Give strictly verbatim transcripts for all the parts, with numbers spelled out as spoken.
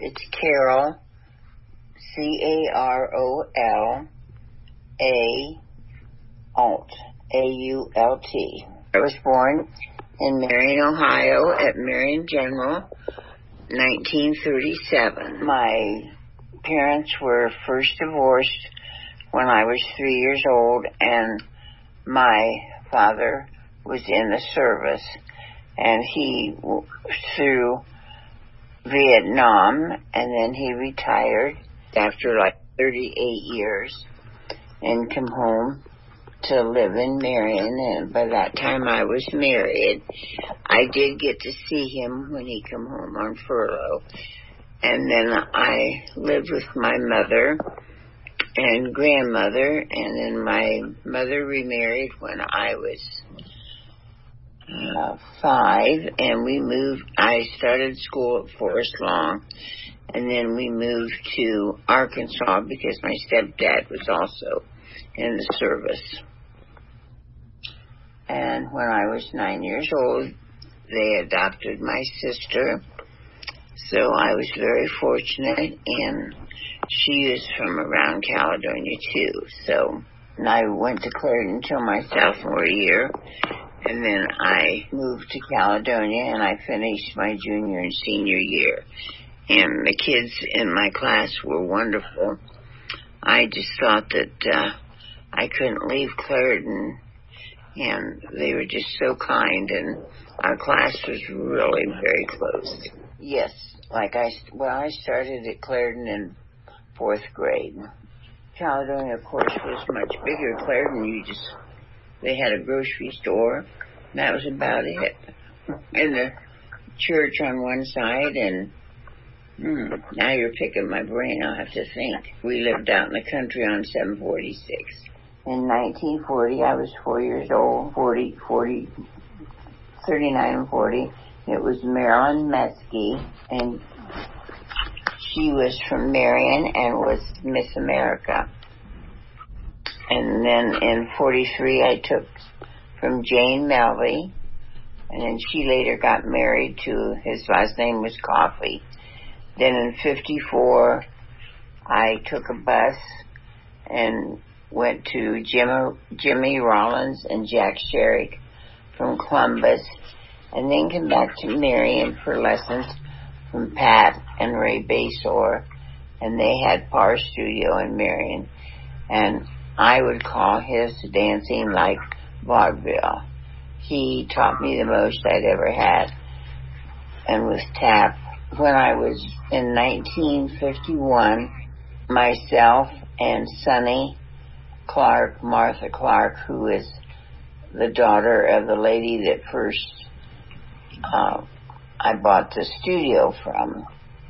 It's Carol, C A R O L A Alt, A U L T. I was born in Marion, Ohio at Marion General, nineteen thirty-seven. My parents were first divorced when I was three years old, and my father was in the service, and he, through Vietnam, and then he retired after like thirty-eight years and come home to live in Marion, and by that time I was married. I did get to see him when he come home on furlough, and then I lived with my mother and grandmother, and then my mother remarried when I was uh, five, and we moved. I started school at Forest Lawn, and then we moved to Arkansas because my stepdad was also in the service. And when I was nine years old, they adopted my sister. So I was very fortunate, and she is from around Caledonia too. So and I went to Clarendon until my sophomore year, and then I moved to Caledonia, and I finished my junior and senior year. And the kids in my class were wonderful. I just thought that uh, I couldn't leave Clarendon, and they were just so kind, and our class was really very close. Yes, like I, well, I started at Clarendon in fourth grade. Caledonia, of course, was much bigger. Clarendon, you just, they had a grocery store, and that was about it. And the church on one side, and hmm, now you're picking my brain, I'll have to think. We lived out in the country on seven forty-six. In nineteen forty, I was four years old, forty, forty, thirty-nine and forty. It was Marilyn Meskey, and she was from Marion and was Miss America. And then in forty-three, I took from Jane Melvey, and then she later got married to, his last name was Coffey. Then in fifty-four, I took a bus and went to Jimmy, Jimmy Rollins and Jack Sherrick from Columbus, and then came back to Marion for lessons from Pat and Ray Basor, and they had Par Studio in Marion, and I would call his dancing like vaudeville. He taught me the most I'd ever had, and with tap. When I was in nineteen fifty-one, myself and Sonny Clark, Martha Clark, who is the daughter of the lady that first uh, I bought the studio from,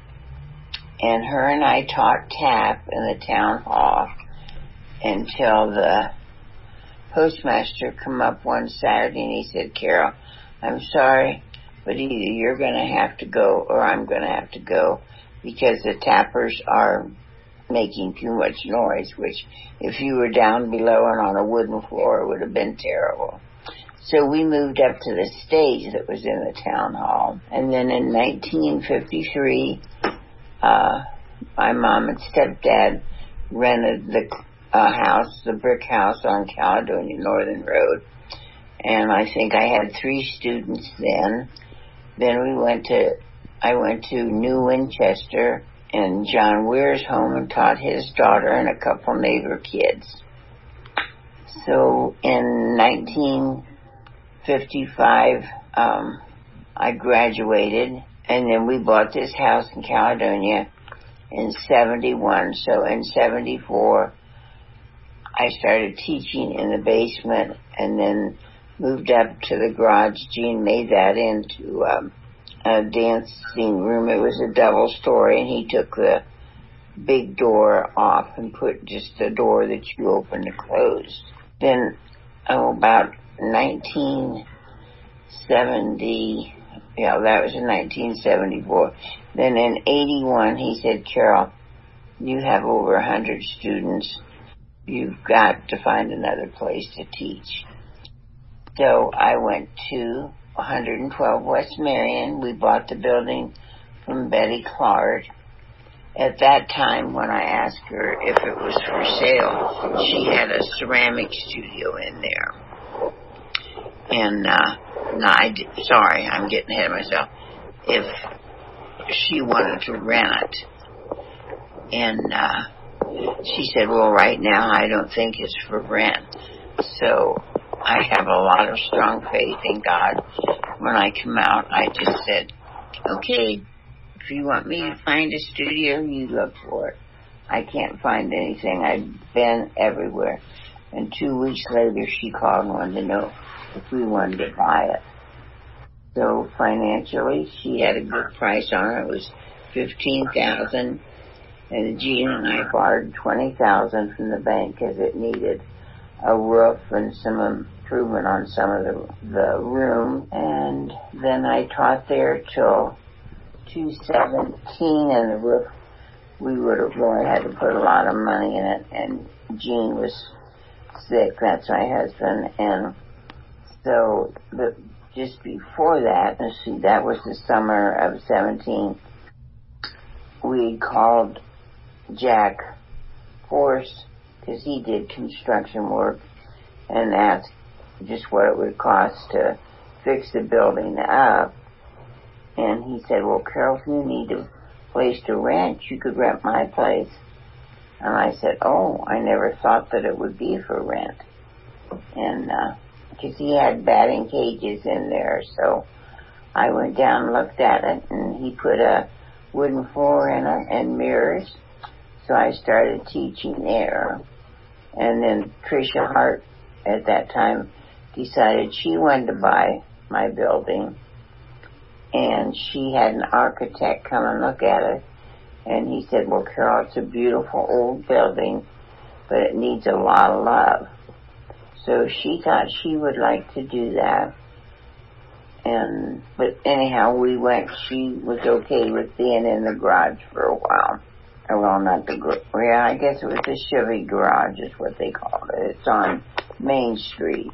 and her and I taught tap in the town hall until the postmaster come up one Saturday and he said, "Carol, I'm sorry, but either you're going to have to go or I'm going to have to go because the tappers are making too much noise," which if you were down below and on a wooden floor, it would have been terrible. So we moved up to the stage that was in the town hall. And then in nineteen fifty-three, uh, my mom and stepdad rented the uh, house, the brick house on Caledonia Northern Road. And I think I had three students then. Then we went to, I went to New Winchester and John Weir's home and taught his daughter and a couple neighbor kids. So in nineteen fifty-five, um, I graduated, and then we bought this house in Caledonia in seventy-one. So in seventy-four, I started teaching in the basement and then moved up to the garage. Gene made that into um, a dancing room. It was a double story, and he took the big door off and put just the door that you opened and closed. Then, oh, about nineteen seventy, yeah, that was in nineteen seventy-four. Then in eighty-one, he said, "Carol, you have over a hundred students. You've got to find another place to teach." So I went to one twelve West Marion. We bought the building from Betty Clark, at that time, when I asked her if it was for sale, she had a ceramic studio in there. And, uh, no, I, sorry, I'm getting ahead of myself. If she wanted to rent it. And, uh, she said, well, right now I don't think it's for rent. So I have a lot of strong faith in God. When I come out, I just said, okay, if you want me to find a studio, you look for it. I can't find anything. I've been everywhere. And two weeks later, she called and wanted to know if we wanted to buy it. So financially, she had a good price on it. It was fifteen thousand dollars. And Jean and I borrowed twenty thousand dollars from the bank because it needed a roof and some improvement on some of the, the room. And then I taught there till two seventeen, and the roof, we would have really had to put a lot of money in it. And Jean was sick. That's my husband. And so the, just before that, let's see, that was the summer of seventeen, we called Jack Force, because he did construction work, and asked just what it would cost to fix the building up. And he said, well, Carol, if you need a place to rent, you could rent my place. And I said, oh, I never thought that it would be for rent. And, uh, because he had batting cages in there, so I went down and looked at it, and he put a wooden floor in it and mirrors. So I started teaching there. And then Tricia Hart, at that time, decided she wanted to buy my building. And she had an architect come and look at it. And he said, well, Carol, it's a beautiful old building, but it needs a lot of love. So she thought she would like to do that. And, but anyhow, we went, she was okay with being in the garage for a while. Well, not the, yeah, I guess it was the Chevy garage is what they called it. It's on Main Street.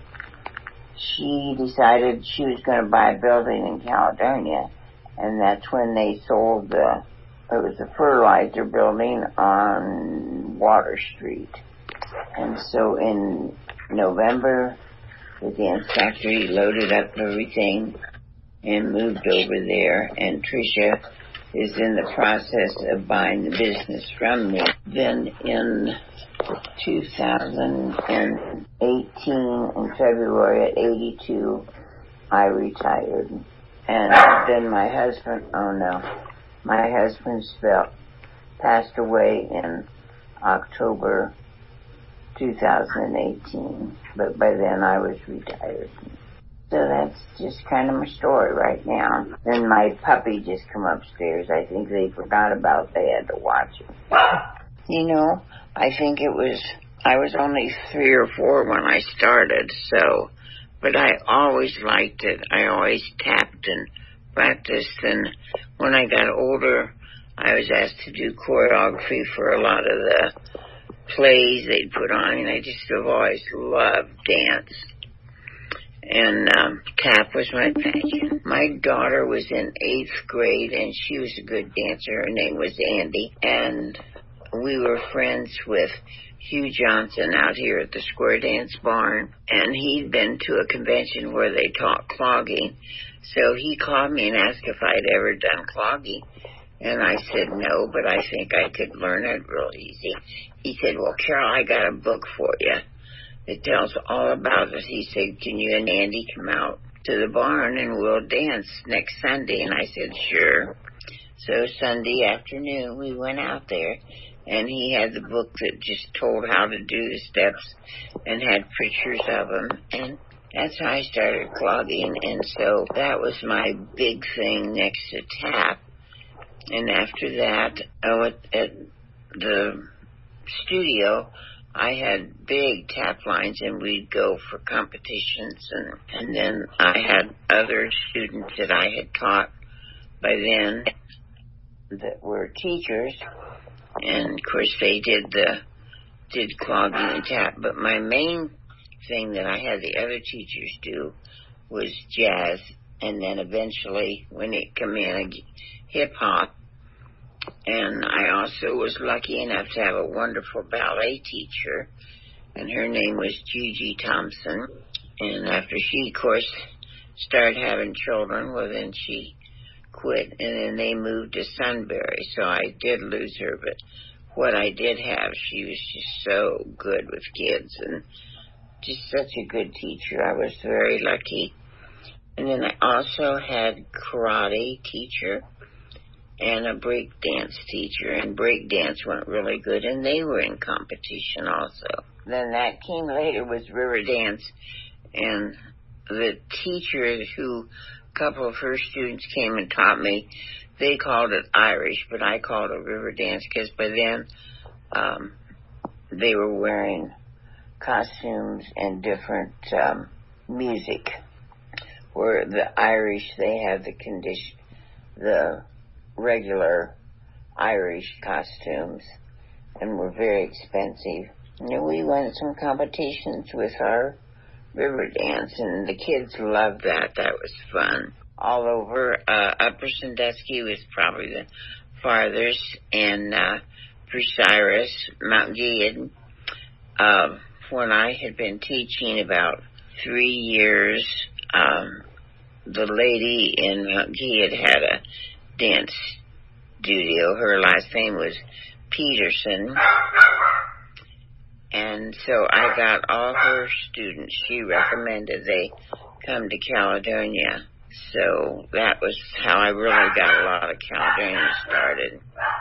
She decided she was going to buy a building in Caledonia, and that's when they sold the, it was a fertilizer building on Water Street. And so in November, the dance factory loaded up everything and moved over there, and Tricia is in the process of buying the business from me. Then in two thousand eighteen, in February at eighty-two, I retired. And then my husband, oh no, my husband spell, passed away in October two thousand eighteen, but by then I was retired. So that's just kind of my story right now. Then my puppy just come upstairs. I think they forgot about they had to watch him. You know, I think it was, I was only three or four when I started, so, but I always liked it. I always tapped and practiced, and when I got older, I was asked to do choreography for a lot of the plays they'd put on, and I just have always loved dance. And um, tap was my passion. My daughter was in eighth grade, and she was a good dancer. Her name was Andy. And we were friends with Hugh Johnson out here at the Square Dance Barn. And he'd been to a convention where they taught clogging. So he called me and asked if I'd ever done clogging. And I said no, but I think I could learn it real easy. He said, well, Carol, I got a book for you. It tells all about it. He said, can you and Andy come out to the barn and we'll dance next Sunday? And I said, sure. So Sunday afternoon, we went out there, and he had the book that just told how to do the steps and had pictures of them. And that's how I started clogging. And so that was my big thing next to tap. And after that, oh, at, at the studio, I had big tap lines, and we'd go for competitions, and, and then I had other students that I had taught by then that were teachers, and of course they did the did clogging and tap, but my main thing that I had the other teachers do was jazz, and then eventually when it came in hip hop, And I also was lucky enough to have a wonderful ballet teacher, and her name was Gigi Thompson. And after she, of course, started having children, well, then she quit, and then they moved to Sunbury, so I did lose her. But what I did have, she was just so good with kids, and just such a good teacher. I was very lucky. And then I also had karate teacher and a break dance teacher, and break dance went really good, and they were in competition also. Then that came later was river dance, and the teacher who a couple of her students came and taught me, they called it Irish, but I called it river dance because by then um, they were wearing costumes and different um, music. Where the Irish, they have the condition, the regular Irish costumes, and were very expensive. And we won some competitions with our river dance, and the kids loved that. That was fun. All over, uh, Upper Sandusky was probably the farthest, and uh, Bucyrus, Mount Gilead. Uh, when I had been teaching about three years, um, the lady in Mount Gilead had a dance studio. Her last name was Peterson. And so I got all her students. She recommended they come to Caledonia. So that was how I really got a lot of Caledonia started.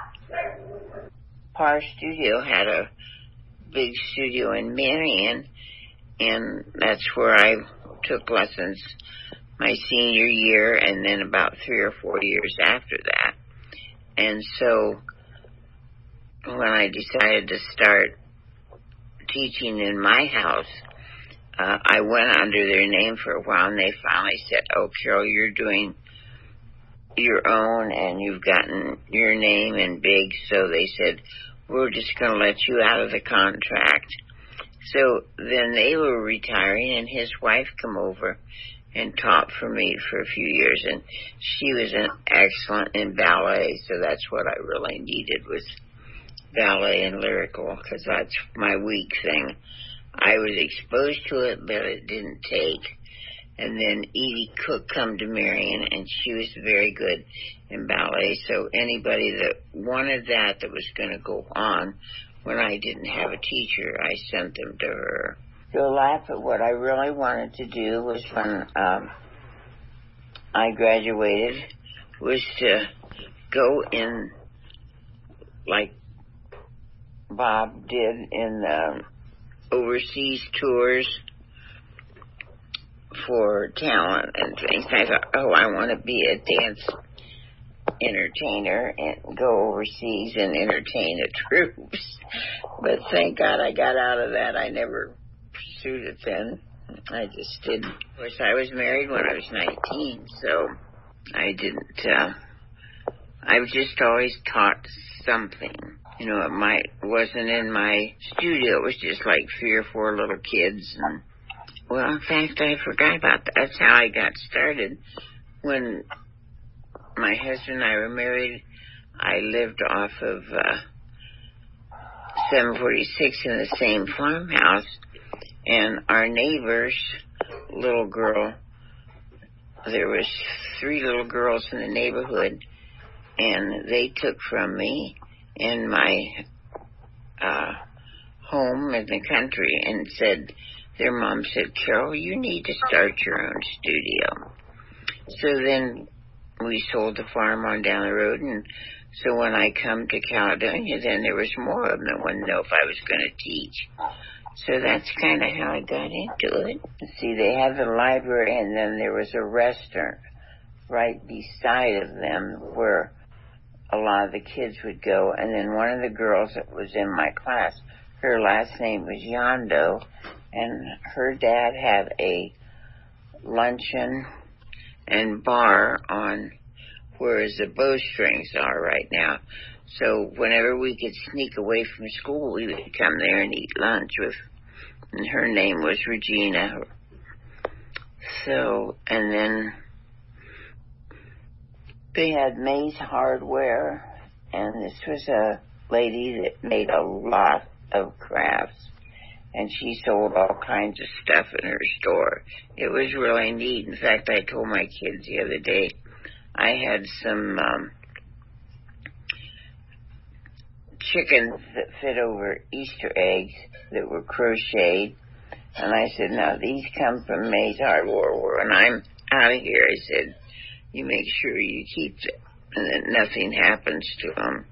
Parr Studio had a big studio in Marion, and that's where I took lessons my senior year, and then about three or four years after that. And so when I decided to start teaching in my house, uh, I went under their name for a while, and they finally said, oh, Carol, you're doing your own, and you've gotten your name and big, so they said, we're just going to let you out of the contract. So then they were retiring, and his wife come over and taught for me for a few years, and she was an excellent in ballet, so that's what I really needed was ballet and lyrical, because that's my weak thing. I was exposed to it, but it didn't take. And then Edie Cook come to Marion, and she was very good in ballet, so anybody that wanted that, that was going to go on, when I didn't have a teacher, I sent them to her. You'll laugh at what I really wanted to do was when um, I graduated, was to go in, like Bob did in the overseas tours for talent and things. I thought, oh, I want to be a dance entertainer and go overseas and entertain the troops. But thank God I got out of that. I never pursued it then. I just didn't. Of course, I was married when I was nineteen, so I didn't, uh, I just always taught something. You know, it might, wasn't in my studio. It was just like three or four little kids. And, well, in fact, I forgot about that. That's how I got started. When my husband and I were married, I lived off of uh, seven forty-six in the same farmhouse, and our neighbor's little girl, there was three little girls in the neighborhood, and they took from me in my uh, home in the country and said, their mom said, Carol, you need to start your own studio. So then we sold the farm on down the road, and so when I come to Caledonia, then there was more of them that wouldn't know if I was going to teach. So that's kind of how I got into it. See, they had the library, and then there was a restaurant right beside of them where a lot of the kids would go. And then one of the girls that was in my class, her last name was Yondo, and her dad had a luncheon and bar on where the bowstrings are right now. So whenever we could sneak away from school, we would come there and eat lunch with, and her name was Regina. So, and then they had May's Hardware, And this was a lady that made a lot of crafts, and she sold all kinds of stuff in her store. It was really neat. In fact, I told my kids the other day, I had some um, chickens that fit over Easter eggs that were crocheted. And I said, now these come from May's Hardware. When I'm out of here, I said, you make sure you keep them and that nothing happens to them.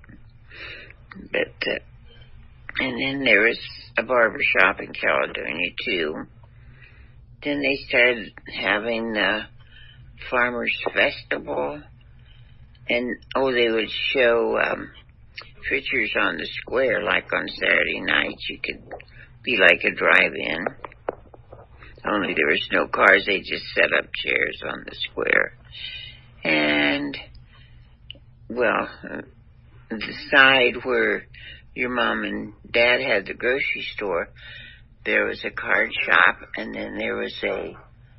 But, uh, and then there was a barber shop in Caledonia, too. Then they started having the Farmers Festival. And, oh, they would show um, pictures on the square, like on Saturday nights. You could be like a drive-in. Only there was no cars. They just set up chairs on the square. And, well, the side where your mom and dad had the grocery store, there was a card shop, and then there was a,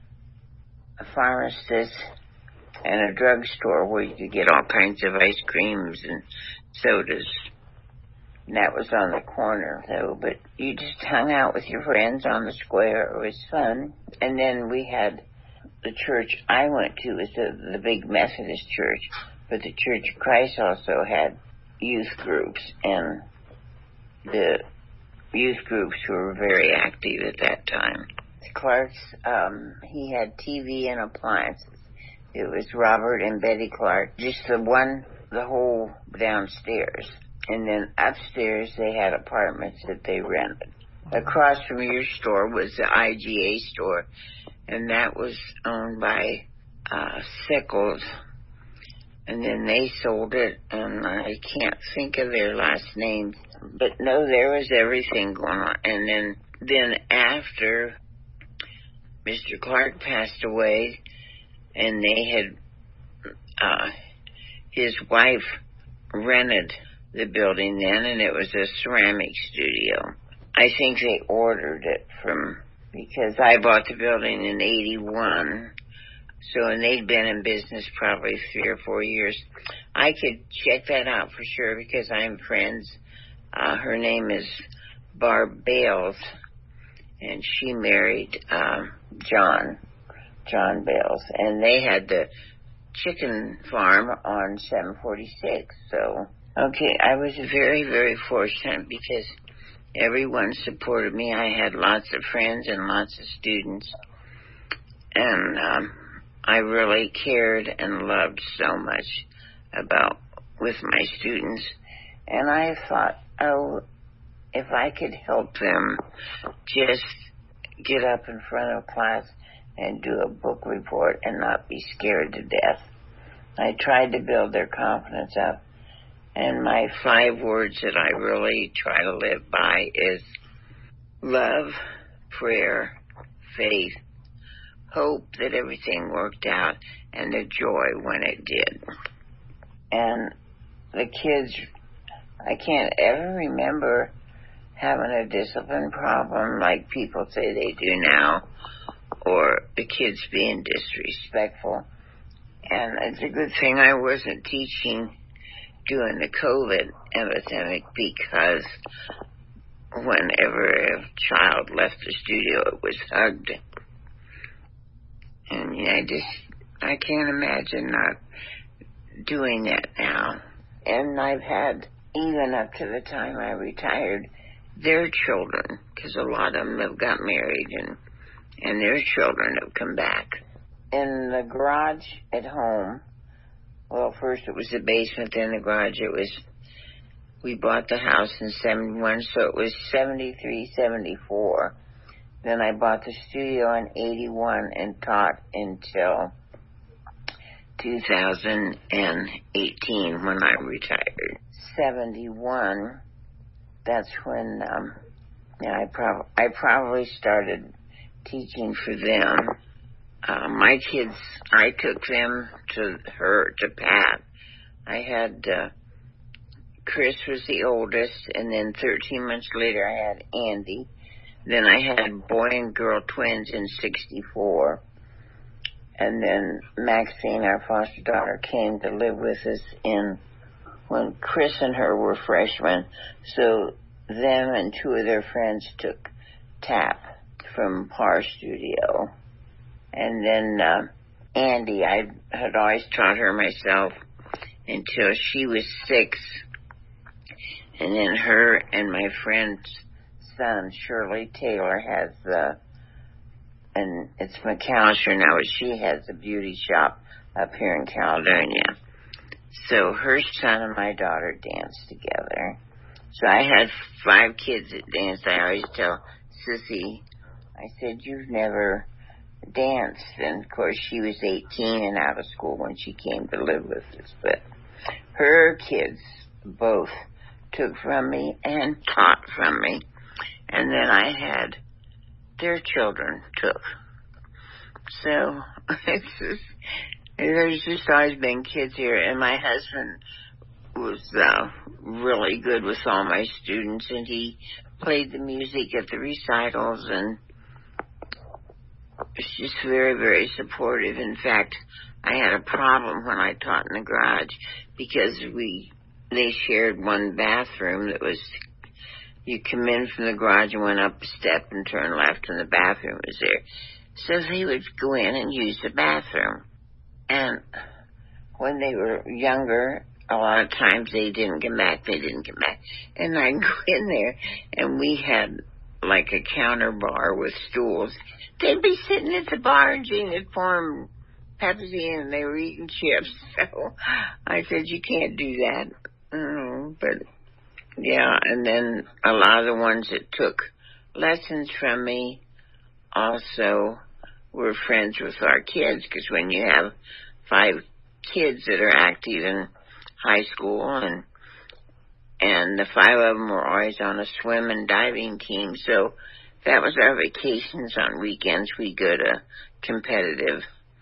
a pharmacist and a drugstore where you could get all kinds of ice creams and sodas. And that was on the corner, though, but you just hung out with your friends on the square. It was fun. And then we had the church I went to was the, the big Methodist church, but the Church of Christ also had youth groups, and the youth groups were very active at that time. Clark's, um, he had T V and appliances. It was Robert and Betty Clark, just the one, the whole downstairs. And then upstairs they had apartments that they rented. Across from your store was the I G A store, and that was owned by uh, Sickles. And then they sold it, and I can't think of their last names. But no, there was everything going on. And then, then after Mister Clark passed away, and they had, uh, his wife rented the building then, and it was a ceramic studio. I think they ordered it from, because I bought the building in eighty-one, so, and they'd been in business probably three or four years. I could check that out for sure because I'm friends. Uh, her name is Barb Bales, and she married uh, John, John Bales, and they had the chicken farm on seven forty-six, so... Okay, I was very, very fortunate because everyone supported me. I had lots of friends and lots of students, and um, I really cared and loved so much about with my students. And I thought, oh, if I could help them just get up in front of class and do a book report and not be scared to death. I tried to build their confidence up. And my five words that I really try to live by is love, prayer, faith, hope that everything worked out, and the joy when it did. And the kids, I can't ever remember having a discipline problem like people say they do now, or the kids being disrespectful. And it's a good thing I wasn't teaching during the COVID epidemic, because whenever a child left the studio, it was hugged. And you know, I just, I can't imagine not doing that now. And I've had, even up to the time I retired, their children, because a lot of them have got married, and, and their children have come back. In the garage at home, well, first it was the basement, then the garage. It was, we bought the house in seventy-one, so it was seventy-three, seventy-four. Then I bought the studio in eighty-one and taught until two thousand eighteen when I retired. seventy-one, that's when um, yeah, I, prob- I probably started teaching for them. Uh, my kids, I took them to her, to Pat. I had, uh, Chris was the oldest, and then thirteen months later I had Andy. Then I had boy and girl twins in sixty-four. And then Maxine, our foster daughter, came to live with us in, when Chris and her were freshmen. So them and two of their friends took tap from Par Studio. And then uh, Andy, I had always taught her myself until she was six. And then her and my friend's son, Shirley Taylor, has the, and it's McAllister now, but she has a beauty shop up here in Caledonia. So her son and my daughter danced together. So I had five kids that danced. I always tell Sissy, I said, you've never danced. And of course she was eighteen and out of school when she came to live with us. But her kids both took from me and taught from me. And then I had their children took. So it's just, there's just always been kids here. And my husband was uh, really good with all my students, and he played the music at the recitals, and was just very, very supportive. In fact, I had a problem when I taught in the garage because we they shared one bathroom that was, you come in from the garage and went up a step and turn left, and the bathroom was there. So they would go in and use the bathroom. And when they were younger, a lot of times they didn't come back, they didn't come back. And I'd go in there, and we had like a counter bar with stools. They'd be sitting at the bar, and Gene would pour them Pepsi, and they were eating chips. So I said, you can't do that. Mm, but, yeah, and then a lot of the ones that took lessons from me also were friends with our kids, because when you have five kids that are active in high school, and and the five of them were always on a swim and diving team, so that was our vacations. On weekends we'd go to competitive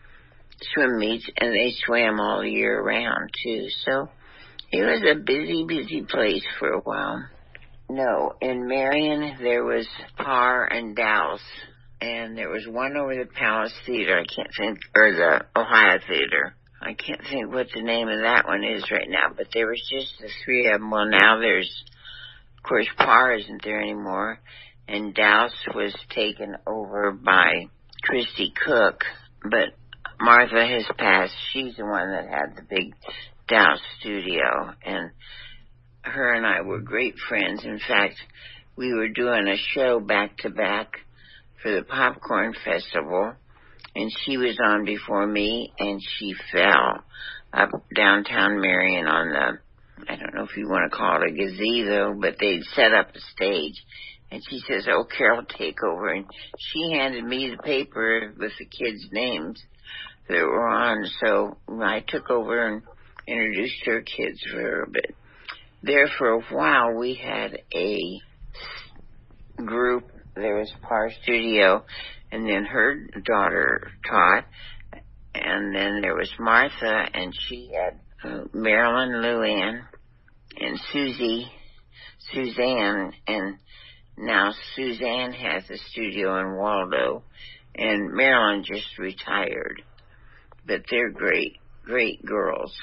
swim meets, and they swam all year round too, so it was a busy, busy place for a while. No, in Marion there was Par and Dallas, and there was one over the Palace Theater, I can't think, or the Ohio Theater. I can't think what the name of that one is right now, but there was just the three of them. Well, now there's, of course, Par isn't there anymore, and Dallas was taken over by Christy Cook, but Martha has passed. She's the one that had the big Dallas studio, and her and I were great friends. In fact, we were doing a show back-to-back for the Popcorn Festival, and she was on before me, and she fell up downtown Marion on the, I don't know if you want to call it a gazebo, but they'd set up a stage, and she says, oh, Carol, take over, and she handed me the paper with the kids' names that were on, so I took over and introduced her kids for her. But there for a while we had a group. There was Par Studio, and then her daughter taught, and then there was Martha, and she had uh, Marilyn, Luann, and Susie, Suzanne, and now Suzanne has a studio in Waldo, and Marilyn just retired. But they're great, great girls.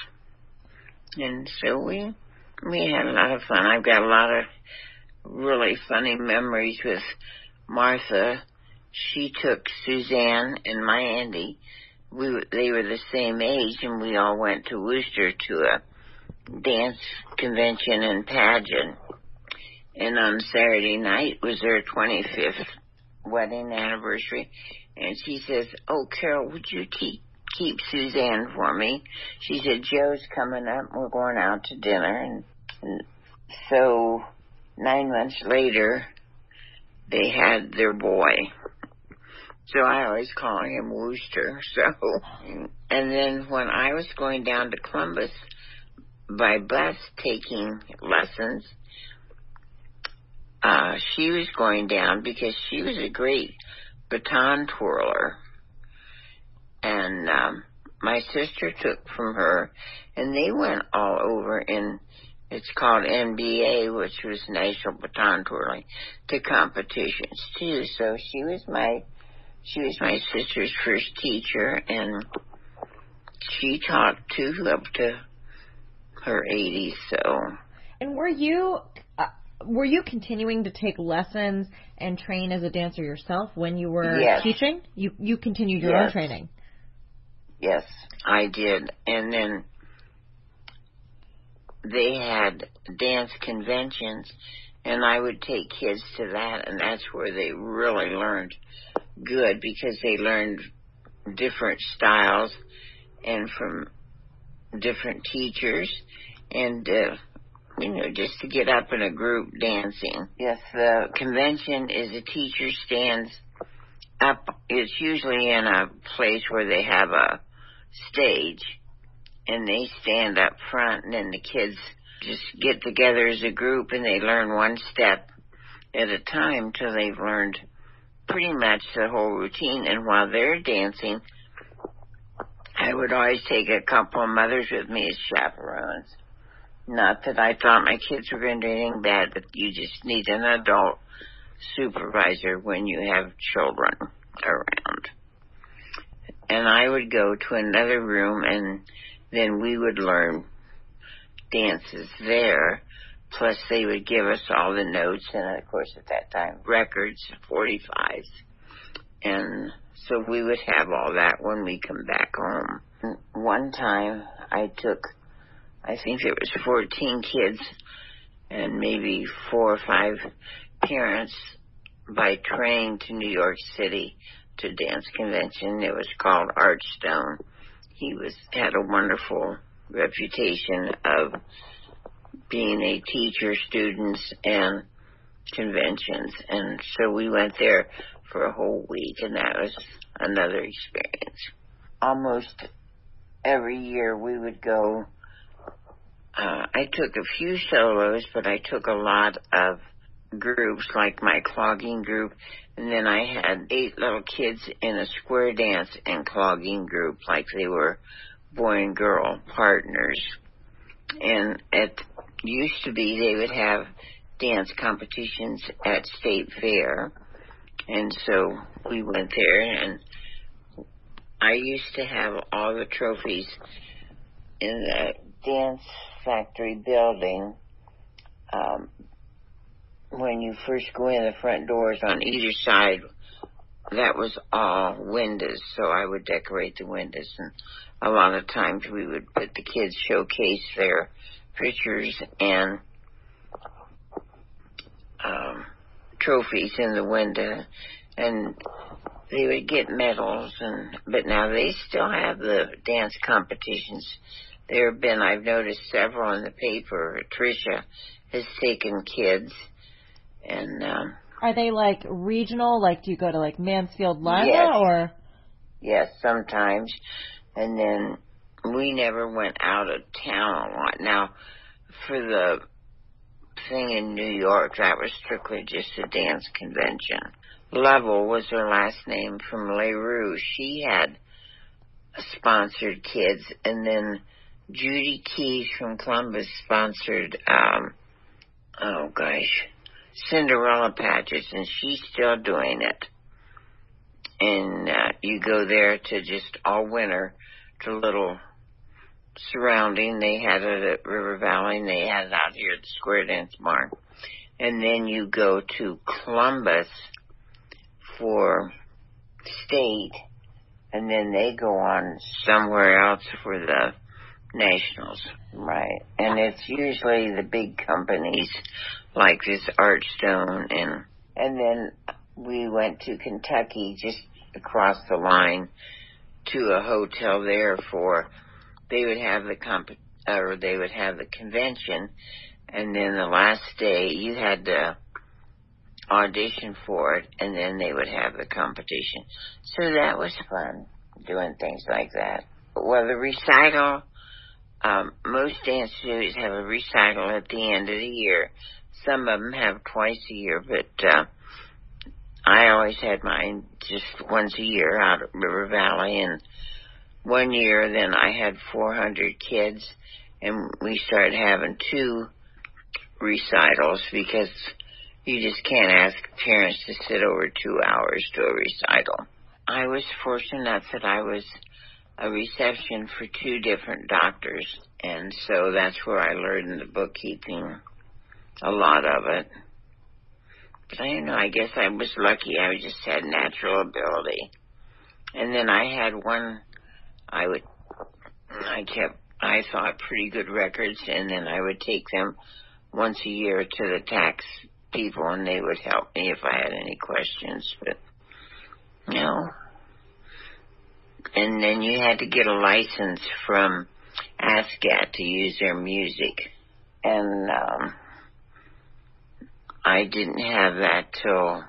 And so we we had a lot of fun. I've got a lot of really funny memories with Martha. She took Suzanne and my Andy. We were, they were the same age, and we all went to Worcester to a dance convention and pageant. And on Saturday night was their twenty-fifth wedding anniversary. And she says, oh, Carol, would you keep, keep Suzanne for me? She said, Joe's coming up. We're going out to dinner. And, and so nine months later, they had their boy. So I always call him Wooster. So, and then when I was going down to Columbus by bus taking lessons, uh, she was going down because she was a great baton twirler. And um, my sister took from her, and they went all over in, it's called N B A, which was National Baton Twirling, to competitions too. So she was my She was my sister's first teacher, and she taught too up to her eighties, so. And were you uh, were you continuing to take lessons and train as a dancer yourself when you were yes. teaching? You you continued your yes. own training. Yes, I did. And then they had dance conventions, and I would take kids to that, and that's where they really learned good, because they learned different styles and from different teachers, and uh, you know, just to get up in a group dancing. Yes, the convention is a teacher stands up. It's usually in a place where they have a stage, and they stand up front, and then the kids just get together as a group, and they learn one step at a time till they've learned pretty much the whole routine. And while they're dancing, I would always take a couple of mothers with me as chaperones. Not that I thought my kids were going to do anything bad, but you just need an adult supervisor when you have children around. And I would go to another room, and then we would learn dances there. Plus, they would give us all the notes, and of course, at that time, records, forty-fives. And so we would have all that when we come back home. One time, I took, I think there was fourteen kids and maybe four or five parents by train to New York City to dance convention. It was called Archstone. He was had a wonderful reputation of being a teacher, students, and conventions. And so we went there for a whole week, and that was another experience. Almost every year we would go. Uh, I took a few solos, but I took a lot of groups, like my clogging group, and then I had eight little kids in a square dance and clogging group, like they were boy and girl partners. And it used to be they would have dance competitions at State Fair, and so we went there, and I used to have all the trophies in the dance factory building. Um, when you first go in, the front doors on either side, that was all windows, so I would decorate the windows, and a lot of times we would put the kids showcase their pictures and um, trophies in the window, and they would get medals. And but now they still have the dance competitions. There have been, I've noticed several in the paper. Tricia has taken kids, and um, are they like regional? Like, do you go to like Mansfield, Lima, yes. or? Yes, sometimes. And then we never went out of town a lot. Now, for the thing in New York, that was strictly just a dance convention. Lovell was her last name, from LaRue. She had sponsored kids, and then Judy Keys from Columbus sponsored, um, oh gosh, Cinderella pageants, and she's still doing it. And uh, you go there to just all winter to little surrounding. They had it at River Valley, and they had it out here at the Square Dance Barn. And then you go to Columbus for state, and then they go on somewhere else for the nationals. Right. And it's usually the big companies like this Archstone, and and then we went to Kentucky, just across the line, to a hotel there for, they would have the comp, or they would have the convention, and then the last day you had to audition for it, and then they would have the competition. So that was fun, doing things like that. Well, the recital, um, most dance studios have a recital at the end of the year. Some of them have twice a year, but uh, I always had mine just once a year out at River Valley. And one year, then I had four hundred kids, and we started having two recitals, because you just can't ask parents to sit over two hours to a recital. I was fortunate enough that I was a reception for two different doctors, and so that's where I learned the bookkeeping, a lot of it. But I don't know, I guess I was lucky. I just had natural ability. And then I had one, I would, I kept, I thought, pretty good records, and then I would take them once a year to the tax people, and they would help me if I had any questions. But, you know, and then you had to get a license from ASCAT to use their music. And um, I didn't have that till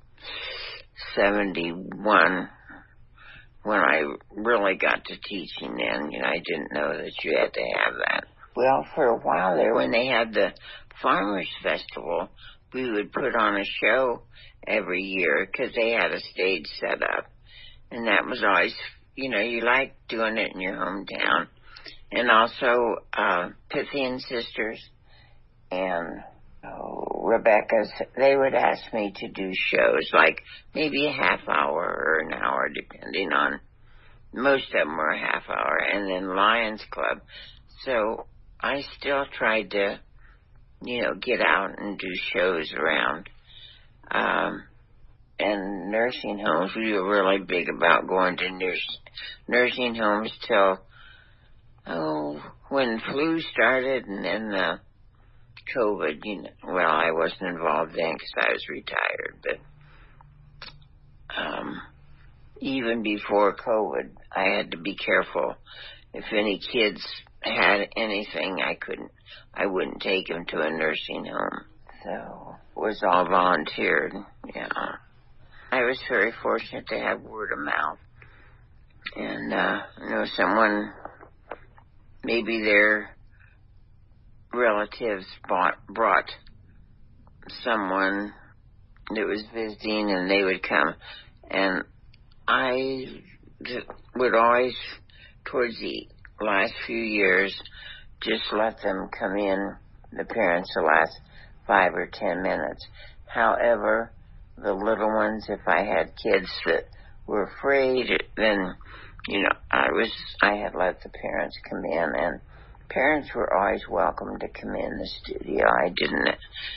seventy-one, when I really got to teaching then. You know, I didn't know that you had to have that. Well, for a while there, when they had the Farmers Festival, we would put on a show every year because they had a stage set up. And that was always, you know, you like doing it in your hometown. And also uh, Pythian Sisters and oh, Rebecca's, they would ask me to do shows, like maybe a half hour or an hour, depending on, most of them were a half hour, and then Lions Club. So I still tried to, you know, get out and do shows around. Um, and nursing homes, we were really big about going to nurse, nursing homes till, oh, when flu started, and then the COVID, you know, well, I wasn't involved then because I was retired, but um, even before COVID, I had to be careful. If any kids had anything, I couldn't, I wouldn't take them to a nursing home. So it was all volunteered, yeah. I was very fortunate to have word of mouth. And, uh, you know, someone, maybe their relatives bought, brought someone that was visiting, and they would come. And I would always, towards the last few years, just let them come in, the parents, the last five or ten minutes. However, the little ones, if I had kids that were afraid, then, you know, I was, I had let the parents come in, and parents were always welcome to come in the studio. I didn't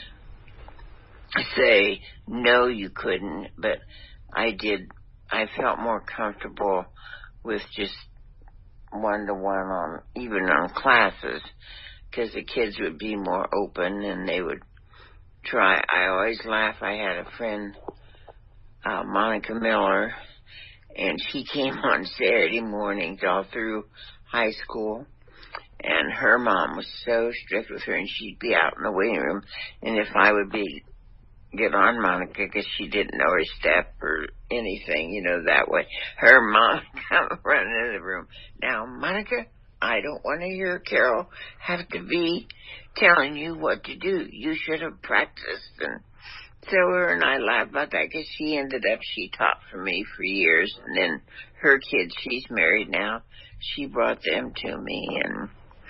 say, no, you couldn't, but I did, I felt more comfortable with just one-to-one on, even on classes, because the kids would be more open, and they would try. I always laugh. I had a friend, uh, Monica Miller, and she came on Saturday mornings all through high school, and her mom was so strict with her, and she'd be out in the waiting room, and if I would be, get on Monica because she didn't know her step or anything, you know, that way, her mom would come running into the room. Now, Monica, I don't want to hear Carol have to be telling you what to do. You should have practiced. And so her and I laughed about that because she ended up, she taught for me for years. And then her kids, she's married now, she brought them to me. And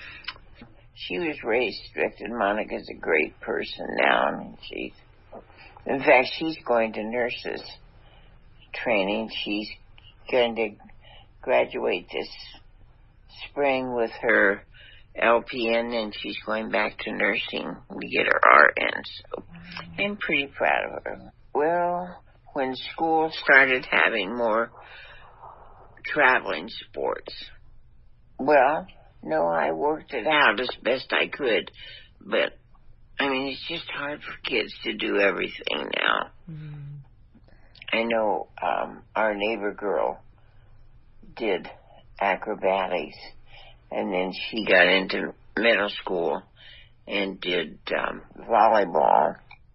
she was raised strict, and Monica's a great person now. I mean, she's, in fact, she's going to nurses training. She's going to graduate this spring with her L P N, and she's going back to nursing to get her R N, so I'm pretty proud of her. Well, when school started having more traveling sports, well, no, I worked it out as best I could, but, I mean, it's just hard for kids to do everything now. Mm-hmm. I know um, our neighbor girl did acrobatics, and then she got into middle school and did um, volleyball.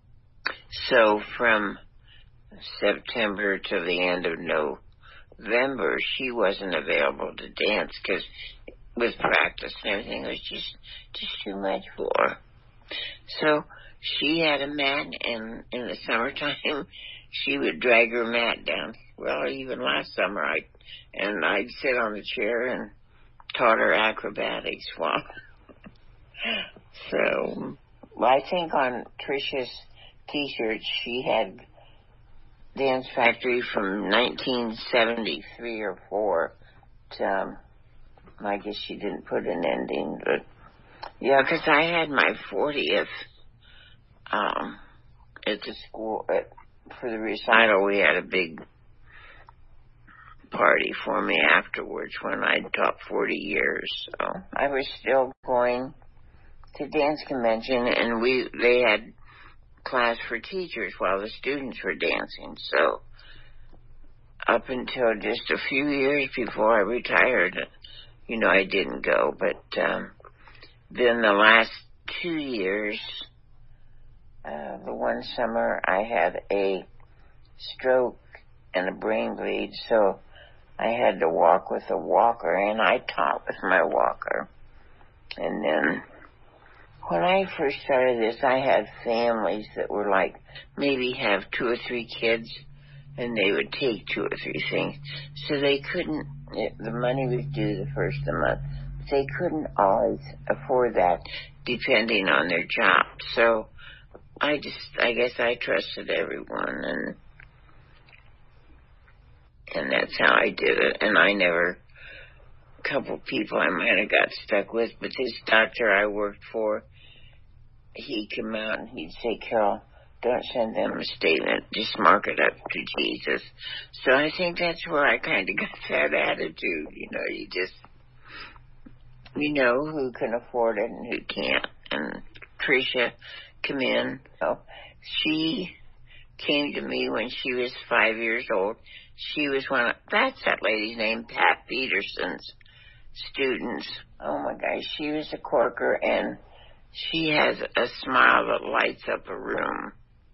So from September to the end of November, she wasn't available to dance because with practice and everything, it was just, just too much for her. So she had a mat, and in the summertime, she would drag her mat down. Well, even last summer, I and I'd sit on the chair and taught her acrobatics. Well, so well, I think on Tricia's T-shirt, she had Dance Factory from nineteen seventy-three or four um, I guess she didn't put an ending, but yeah, because I had my fortieth um, at the school. At, for the recital, we had a big party for me afterwards when I'd taught forty years. So I was still going to dance convention, and we they had class for teachers while the students were dancing. So up until just a few years before I retired, you know, I didn't go. But um, then the last two years, uh, the one summer, I had a stroke and a brain bleed, so I had to walk with a walker, and I taught with my walker. And then when I first started this, I had families that were like, maybe have two or three kids, and they would take two or three things. So they couldn't, the money was due the first of the month. They couldn't always afford that depending on their job. So I just, I guess I trusted everyone, and and that's how I did it. And I never, a couple people I might have got stuck with, but this doctor I worked for, he'd come out and he'd say, Carol, don't send them a statement, just mark it up to Jesus. So I think that's where I kind of got that attitude. You know, you just, you know who can afford it and who can't. And Tricia come in. So she came to me when she was five years old. She was one of, that's that lady's name, Pat Peterson's students. Oh my gosh, she was a corker, and she has a smile that lights up a room.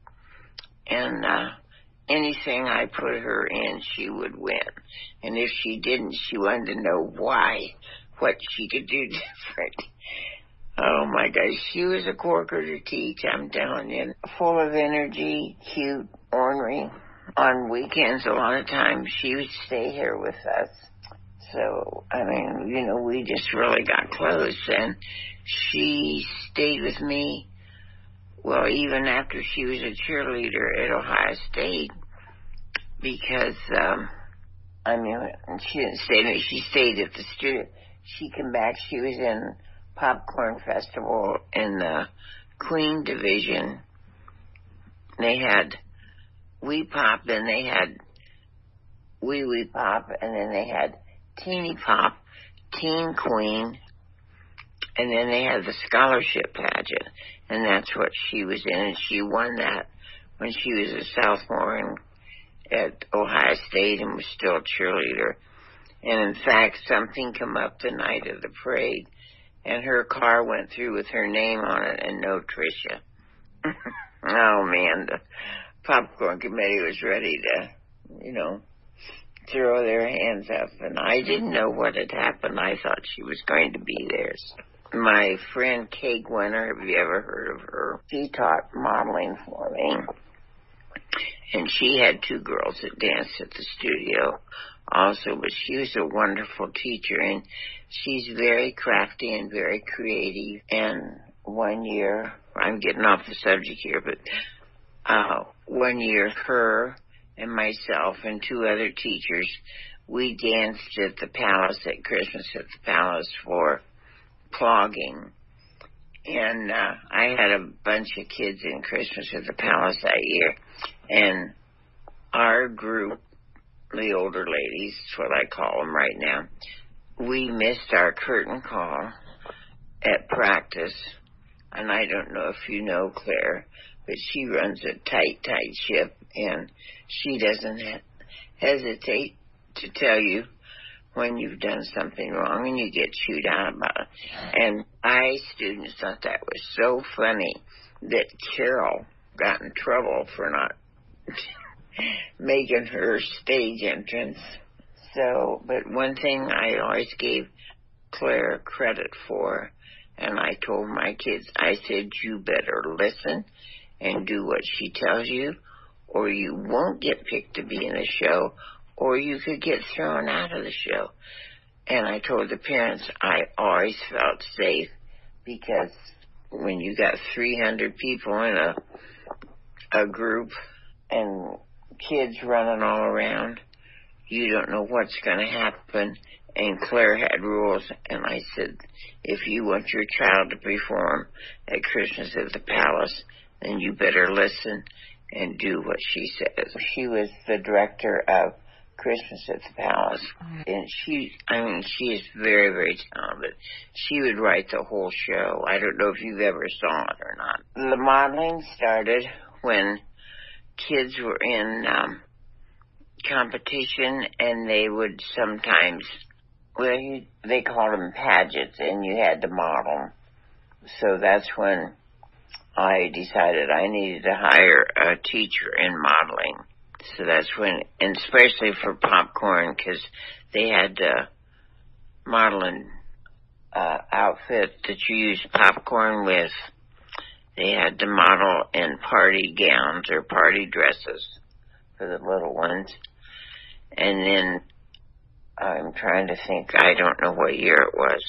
And uh, anything I put her in, she would win. And if she didn't, she wanted to know why, what she could do different. Oh my gosh, she was a corker to teach, I'm telling you. Full of energy, cute, ornery. On weekends, a lot of times, she would stay here with us. So, I mean, you know, we just really got close. And she stayed with me, well, even after she was a cheerleader at Ohio State. Because, um, I mean, she didn't stay there. She stayed at the studio. She came back. She was in Popcorn Festival in the Queen Division. They had Wee Pop, then they had Wee Wee Pop, and then they had Teeny Pop, Teen Queen, and then they had the scholarship pageant, and that's what she was in, and she won that when she was a sophomore in, at Ohio State and was still a cheerleader. And in fact, something come up the night of the parade, and her car went through with her name on it and no Tricia. Oh man, the popcorn committee was ready to, you know, throw their hands up, and I didn't know what had happened. I thought she was going to be there. So my friend Kay Gwinner, have you ever heard of her? She taught modeling for me, and she had two girls that danced at the studio also, but she was a wonderful teacher, and she's very crafty and very creative. And one year, I'm getting off the subject here, but uh, one year her and myself and two other teachers, we danced at the Palace at Christmas at the Palace for clogging. And uh, I had a bunch of kids in Christmas at the Palace that year. And our group, the older ladies, is what I call them right now, we missed our curtain call at practice. And I don't know if you know Claire, but she runs a tight, tight ship, and she doesn't ha- hesitate to tell you when you've done something wrong and you get chewed out about it. And I students thought that was so funny that Carol got in trouble for not making her stage entrance. So, but one thing I always gave Claire credit for, and I told my kids, I said, you better listen and do what she tells you, or you won't get picked to be in the show, or you could get thrown out of the show. And I told the parents I always felt safe, because when you got three hundred people in a a group and kids running all around, you don't know what's going to happen and Claire had rules, and I said, if you want your child to perform at Christmas at the Palace, then you better listen and do what she says. She was the director of Christmas at the Palace, and she, I mean, she is very, very talented. She would write the whole show. I don't know if you've ever saw it or not. The modeling started when kids were in um, competition, and they would sometimes, well, you, they called them pageants, and you had to model. So that's when I decided I needed to hire a teacher in modeling. So that's when, and especially for popcorn, because they had to model an uh, outfit that you use popcorn with. They had to model in party gowns or party dresses for the little ones. And then I'm trying to think, I don't know what year it was,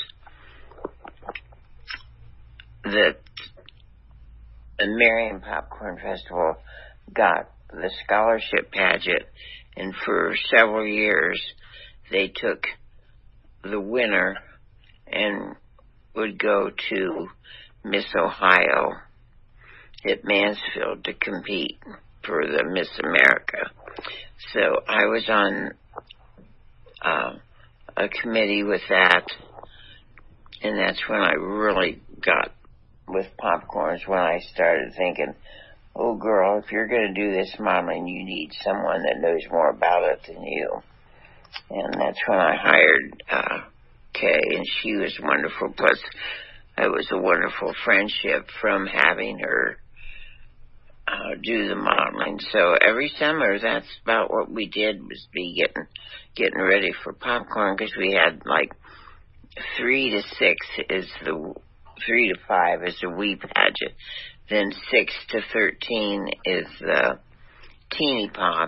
that the Marion Popcorn Festival got the scholarship pageant, and for several years they took the winner and would go to Miss Ohio at Mansfield to compete for the Miss America. So I was on uh, a committee with that, and that's when I really got with popcorns, when I started thinking, oh, girl, if you're going to do this modeling, you need someone that knows more about it than you. And that's when I hired uh, Kay, and she was wonderful. Plus, it was a wonderful friendship from having her uh, do the modeling. So every summer, that's about what we did, was be getting getting ready for popcorn, because we had like three to six is the three to five is the wee pageant. Then six to thirteen is the teeny pop.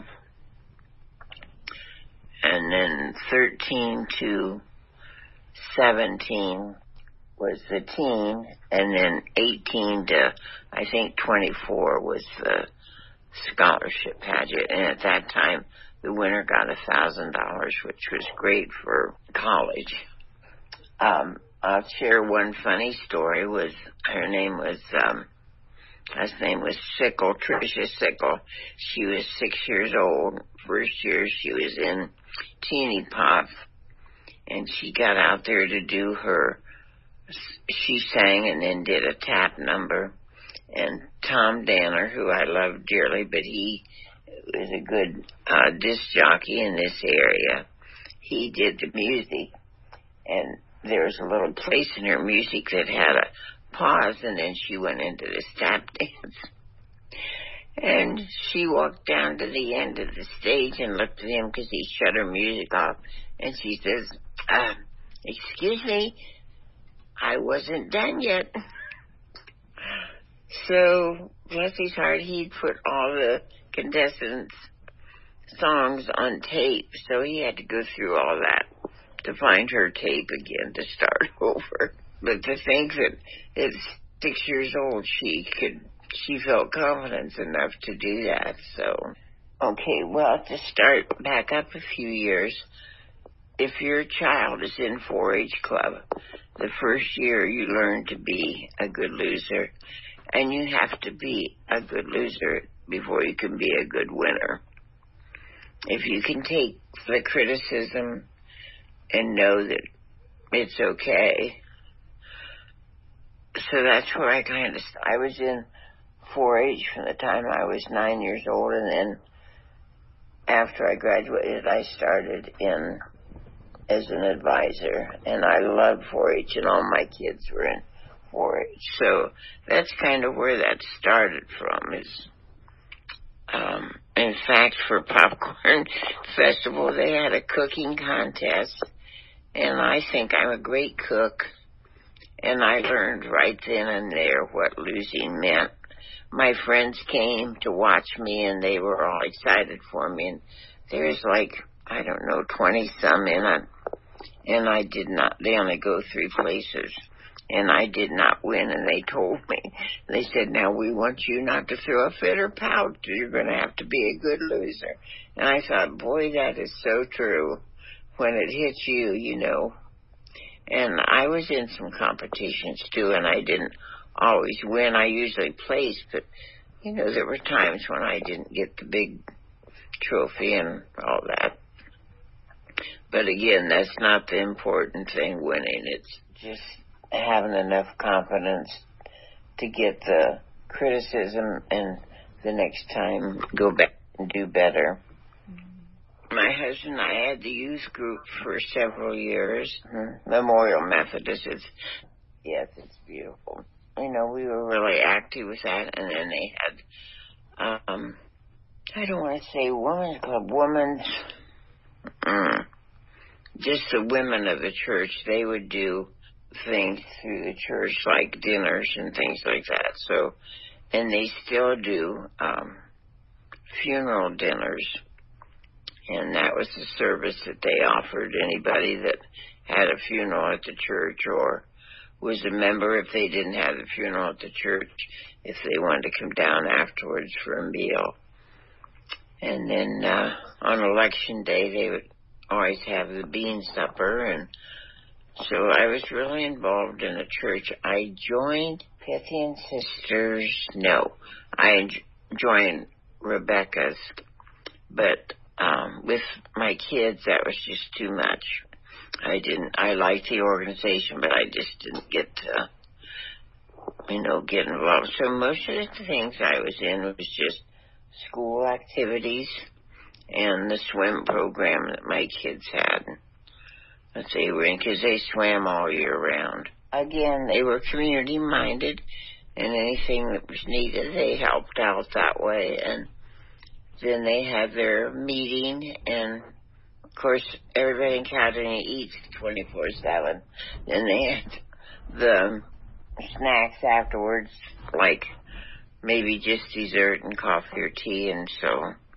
And then thirteen to seventeen was the teen. And then eighteen to, I think, twenty-four was the scholarship pageant. And at that time, the winner got a thousand dollars, which was great for college. Um, I'll share one funny story. Was her name was, um, His name was Sickle, Tricia Sickle. She was six years old. First year she was in Teeny Pop, and she got out there to do her, she sang and then did a tap number. And Tom Danner, who I love dearly, but he was a good uh, disc jockey in this area, he did the music. And there was a little place in her music that had a pause, and then she went into this tap dance. And she walked down to the end of the stage and looked at him because he shut her music off. And she says, uh, excuse me, I wasn't done yet. So, bless his heart, he'd put all the contestants' songs on tape, so he had to go through all that to find her tape again to start over. But to think that at six years old she could, she felt confidence enough to do that. So, okay, well, to start back up a few years, if your child is in four H club, the first year you learn to be a good loser, and you have to be a good loser before you can be a good winner. If you can take the criticism and know that it's okay. So that's where I kind of, I was in four H from the time I was nine years old, and then after I graduated, I started in as an advisor, and I loved four H, and all my kids were in four H. So that's kind of where that started from. Is um, in fact, for Popcorn Festival, they had a cooking contest, and I think I'm a great cook, and I learned right then and there what losing meant. My friends came to watch me, and they were all excited for me, and there's like, I don't know, twenty-some in it, and I did not, they only go three places, and I did not win, and they told me, they said, now we want you not to throw a fit or pout, you're going to have to be a good loser. And I thought, boy, that is so true. when it hits you, you know. And I was in some competitions, too, and I didn't always win. I usually placed, but, you know, there were times when I didn't get the big trophy and all that. But again, that's not the important thing, winning. It's just having enough confidence to get the criticism and the next time go back and do better. My husband and I had the youth group for several years. Mm-hmm. Memorial Methodist. It's, yes, it's beautiful. You know, we were really active with that, and then they had, um, I don't want to say women's club, women's, mm, just the women of the church. They would do things through the church, like dinners and things like that. So, and they still do um, funeral dinners. And that was the service that they offered anybody that had a funeral at the church or was a member if they didn't have the funeral at the church, if they wanted to come down afterwards for a meal. And then uh, on election day, they would always have the bean supper. And so I was really involved in the church. I joined Pythian Sisters. No, I joined Rebecca's, but Um, with my kids, that was just too much. I didn't, I liked the organization, but I just didn't get to, you know, get involved. So most of the things I was in was just school activities and the swim program that my kids had that they were in, because they swam all year round. Again, they were community-minded, and anything that was needed, they helped out that way. And then they had their meeting, and, of course, everybody in Caledonia eats twenty-four seven. Then they had the snacks afterwards, like maybe just dessert and coffee or tea, and so.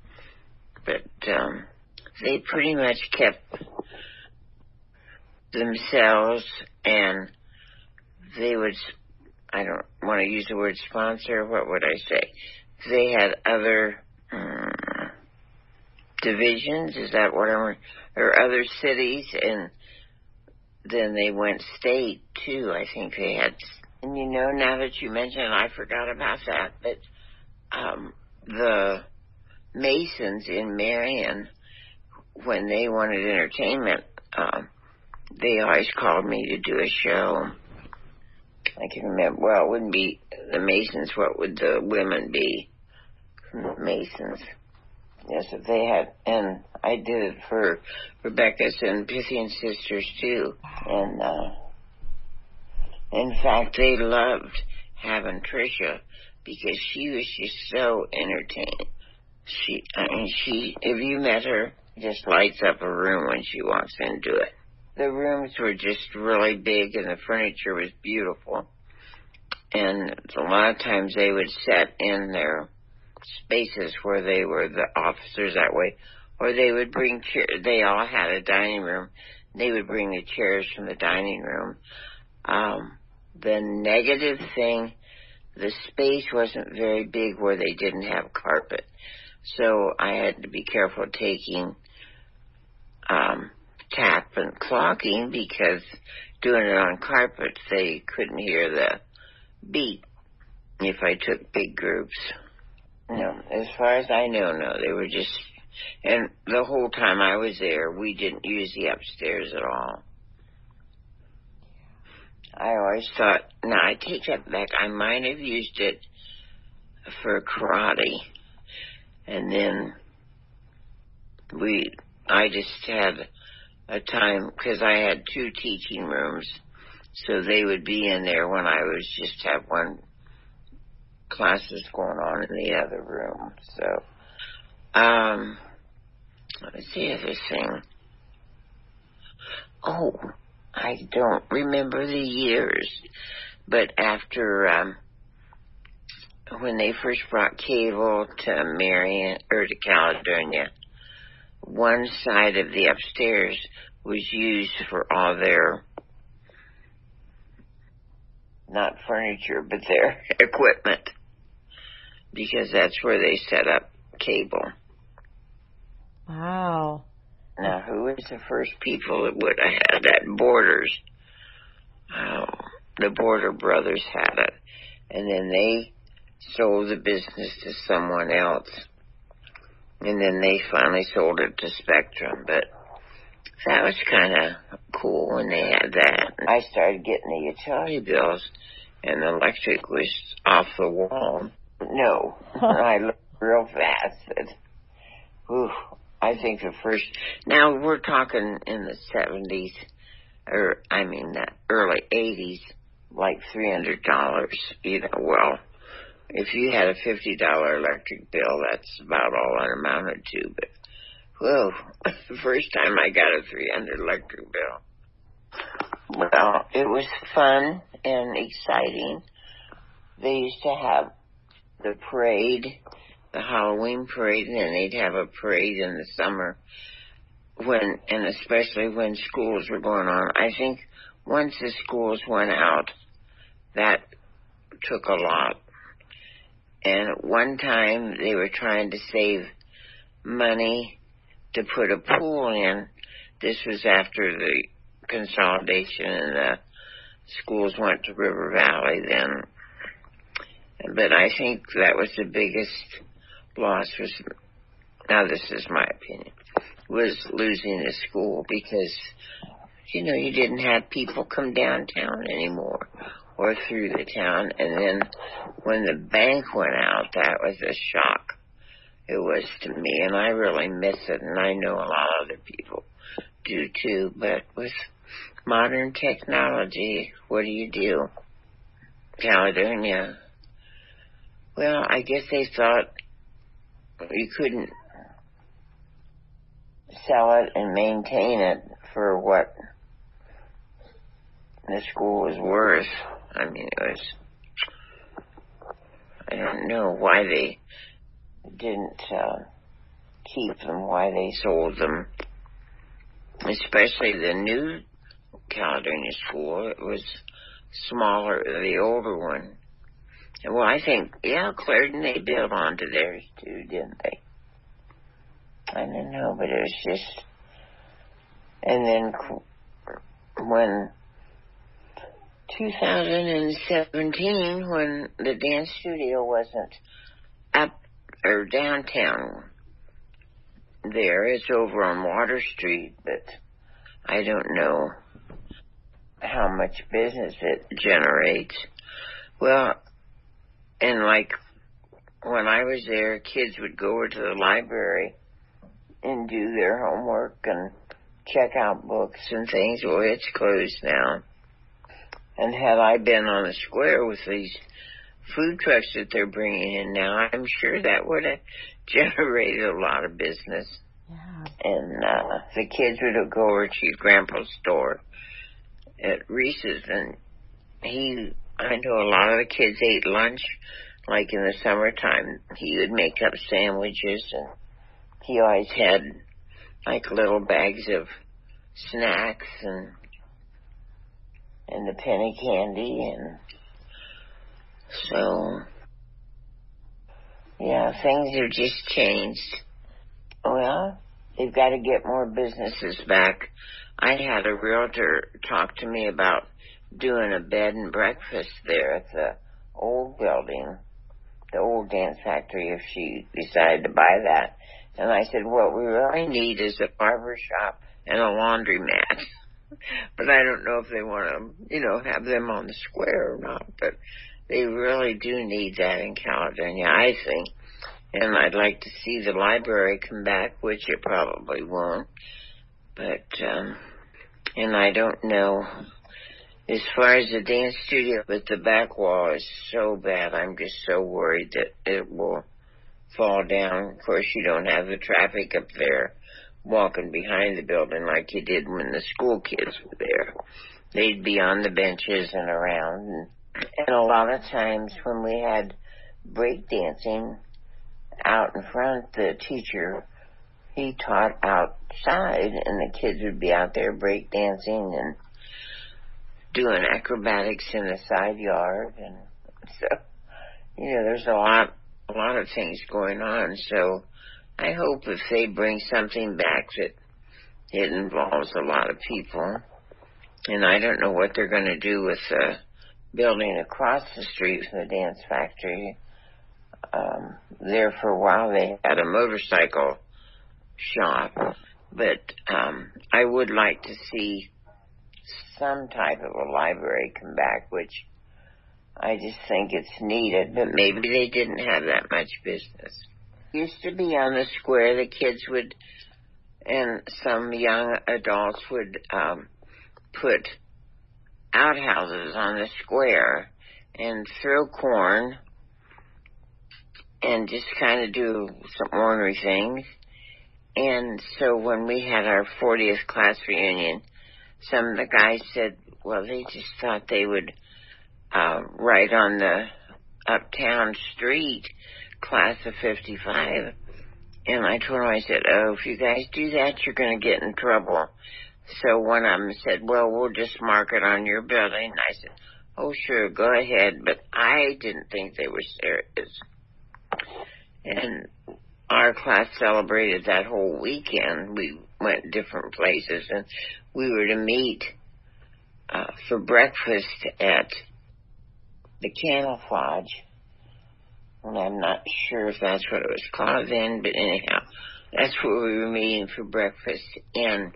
But um, they pretty much kept themselves, and they would, I don't want to use the word sponsor, what would I say? They had other Um, divisions, is that what I'm, or other cities, and then they went state too. I think they had, and you know, now that you mention it, I forgot about that, but um, the Masons in Marion, when they wanted entertainment, um, they always called me to do a show. I can remember, well, it wouldn't be the Masons, what would the women be? Masons. Yes, if they had, and I did it for Rebecca's and Pythian Sisters too. And uh, in fact, they loved having Tricia because she was just so entertaining. She, I mean, she, if you met her, just lights up a room when she walks into it. The rooms were just really big, and the furniture was beautiful. And a lot of times they would set in their spaces where they were the officers that way, or they would bring chairs. They all had a dining room. They would bring the chairs from the dining room. Um, the negative thing, the space wasn't very big where they didn't have carpet, so I had to be careful taking um, tap and clocking, because doing it on carpet, they couldn't hear the beat if I took big groups. No, as far as I know, no. They were just, and the whole time I was there, we didn't use the upstairs at all. I always thought, no, I take that back. I might have used it for karate. And then we, I just had a time, because I had two teaching rooms, so they would be in there when I was just have one classes going on in the other room. So, um, let's see the other thing. Oh, I don't remember the years, but after, um, when they first brought cable to Marion, or to Caledonia, one side of the upstairs was used for all their, not furniture, but their equipment, because that's where they set up cable. Wow. Now, who was the first people that would have had that? Borders. Oh, the Border brothers had it. And then they sold the business to someone else. And then they finally sold it to Spectrum. But that was kind of cool when they had that. I started getting the utility bills, and the electric was off the wall. No, I looked real fast. But, ooh, I think the first, now we're talking in the seventies, or I mean the early eighties, like three hundred dollars, you know, well, if you had a fifty dollars electric bill, that's about all it amounted to, but, whoa, the first time I got a three hundred dollars electric bill. Well, it was fun and exciting. They used to have the parade, the Halloween parade, and then they'd have a parade in the summer when, and especially when schools were going on. I think once the schools went out, that took a lot. And at one time they were trying to save money to put a pool in. This was after the consolidation and the schools went to River Valley then. But I think that was the biggest loss was, now this is my opinion, was losing the school because, you know, you didn't have people come downtown anymore or through the town. And then when the bank went out, that was a shock. It was to me, and I really miss it, and I know a lot of other people do too. But with modern technology, what do you do? Caledonia. Well, I guess they thought you couldn't sell it and maintain it for what the school was worth. I mean, it was, I don't know why they didn't uh, keep them, why they sold them. Especially the new Caledonia school, it was smaller than the older one. Well, I think, yeah, Clarendon, they built onto theirs too, didn't they? I don't know, but it was just, and then when two thousand seventeen, when the dance studio wasn't up or downtown there, it's over on Water Street, but I don't know how much business it generates. Well, and like when I was there, kids would go over to the library and do their homework and check out books and things. Well, it's closed now. And had I been on the square with these food trucks that they're bringing in now, I'm sure that would have generated a lot of business. Yeah. And uh, the kids would go over to your grandpa's store at Reese's, and he, I know a lot of the kids ate lunch, like in the summertime. He would make up sandwiches, and he always had like little bags of snacks and and the penny candy, and so yeah, things have just changed. Well, they've got to get more businesses back. I had a realtor talk to me about doing a bed and breakfast there at the old building, the old dance factory, if she decided to buy that. And I said, what we really need is a barber shop and a laundromat. But I don't know if they want to, you know, have them on the square or not. But they really do need that in Caledonia, I think. And I'd like to see the library come back, which it probably won't. But, um, and I don't know. As far as the dance studio, but the back wall is so bad, I'm just so worried that it will fall down. Of course, you don't have the traffic up there walking behind the building like you did when the school kids were there. They'd be on the benches and around. And, and a lot of times when we had break dancing out in front, the teacher, he taught outside, and the kids would be out there break dancing and doing acrobatics in the side yard. And so, you know, there's a lot, a lot of things going on. So I hope if they bring something back that It involves a lot of people. And I don't know what they're going to do with the building across the street from the dance factory. Um, there for a while they had a motorcycle shop. But um, I would like to see some type of a library come back, which I just think it's needed. But maybe they didn't have that much business. Used to be on the square, the kids would, and some young adults would um, put outhouses on the square and throw corn and just kind of do some ornery things. And so when we had our fortieth class reunion, some of the guys said, well, they just thought they would uh, write on the uptown street, class of fifty-five. And I told them, I said, oh, if you guys do that, you're going to get in trouble. So one of them said, well, we'll just mark it on your building. And I said, oh, sure, go ahead. But I didn't think they were serious. And our class celebrated that whole weekend. We went different places, and we were to meet uh, for breakfast at the Camouflage. And I'm not sure if that's what it was called then, but anyhow, that's where we were meeting for breakfast. And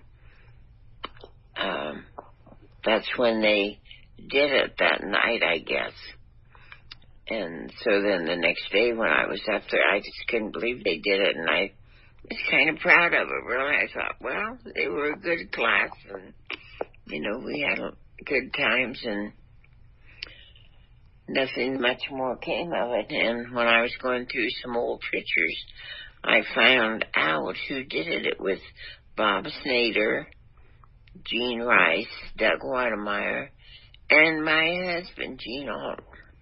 um, that's when they did it that night, I guess. And so then the next day when I was up there, I just couldn't believe they did it, and I was kind of proud of it, really. I thought, well, they were a good class, and, you know, we had good times, and nothing much more came of it. And when I was going through some old pictures, I found out who did it. It was Bob Snyder, Gene Rice, Doug Weidemeyer, and my husband, Gene Alt.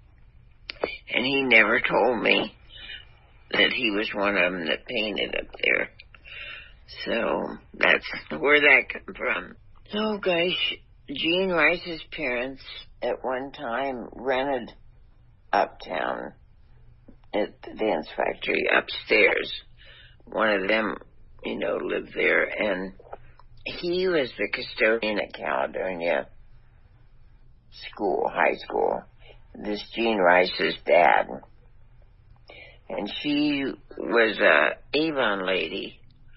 And he never told me that he was one of them that painted up there. So that's where that came from. Oh, gosh, Gene Rice's parents at one time rented uptown at the dance factory upstairs. One of them, you know, lived there, and he was the custodian at Caledonia School, high school. This Gene Rice's dad. And she was a Avon lady.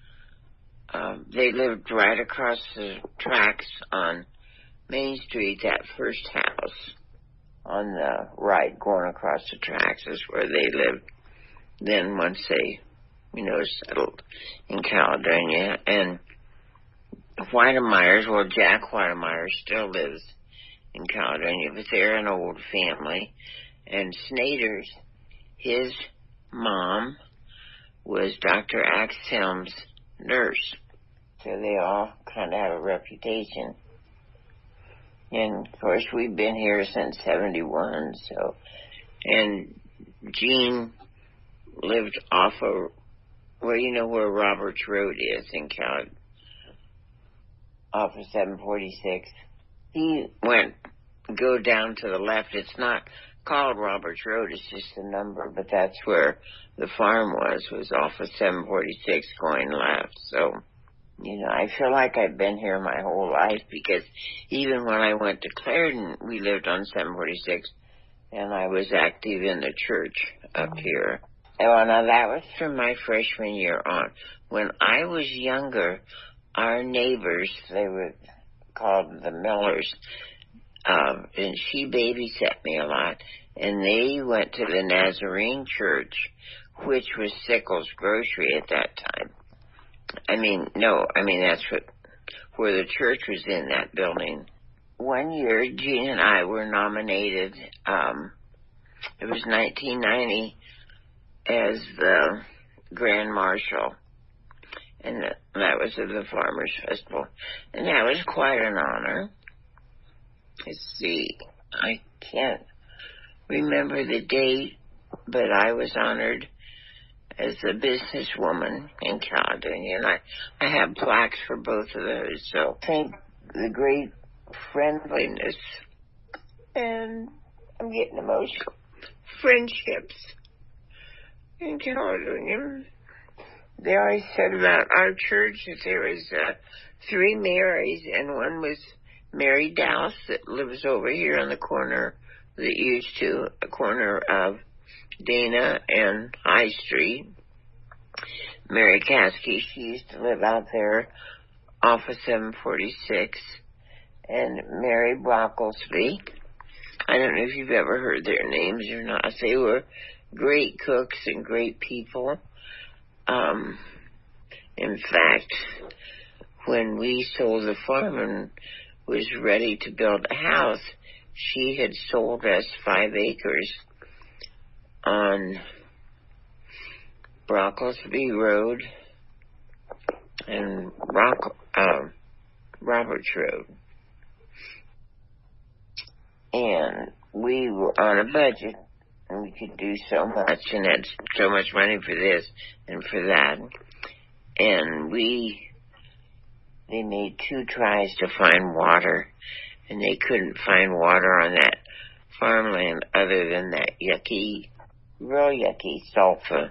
Um, they lived right across the tracks on Main Street, that first house on the right going across the tracks is where they lived. Then once they, you know, settled in Caledonia. And Weidemeier's, well, Jack Weidemeyer still lives in Caledonia, but they're an old family. And Snyder's, his mom was Doctor Axelm's nurse. So they all kind of have a reputation. And, of course, we've been here since seventy-one, so. And Gene lived off of, well, you know where Roberts Road is in Cal, off of seven forty-six. He went, go down to the left. It's not called Roberts Road, it's just a number, but that's where the farm was, was off of seven forty-six going left. So, you know, I feel like I've been here my whole life, because even when I went to Clarendon, we lived on seven forty-six, and I was active in the church up here. Oh, now that was from my freshman year on. When I was younger, our neighbors, they were called the Millers, um, and she babysat me a lot, and they went to the Nazarene Church, which was Sickles Grocery at that time. I mean, no, I mean, that's what, where the church was in that building. One year, Gene and I were nominated, um, it was nineteen ninety, as the Grand Marshal. And that, that was at the Farmers Festival. And that was quite an honor. Let's see, I can't remember the date, but I was honored as a businesswoman in Caledonia. And I, I have plaques for both of those. So I think the great friendliness, and I'm getting emotional, friendships in Caledonia they always said about our church that there was uh, three Marys, and one was Mary Dowse that lives over here on the corner, that used to, a corner of Dana and High Street. Mary Caskey, she used to live out there off of seven forty-six. And Mary Brocklesby, I don't know if you've ever heard their names or not. They were great cooks and great people. Um, in fact, when we sold the farm and was ready to build a house, she had sold us five acres on Brocklesby Road and Rock, uh, Roberts Road. And we were on a budget, and we could do so much, and had so much money for this and for that. And we, they made two tries to find water, and they couldn't find water on that farmland other than that yucky, real yucky sulfur.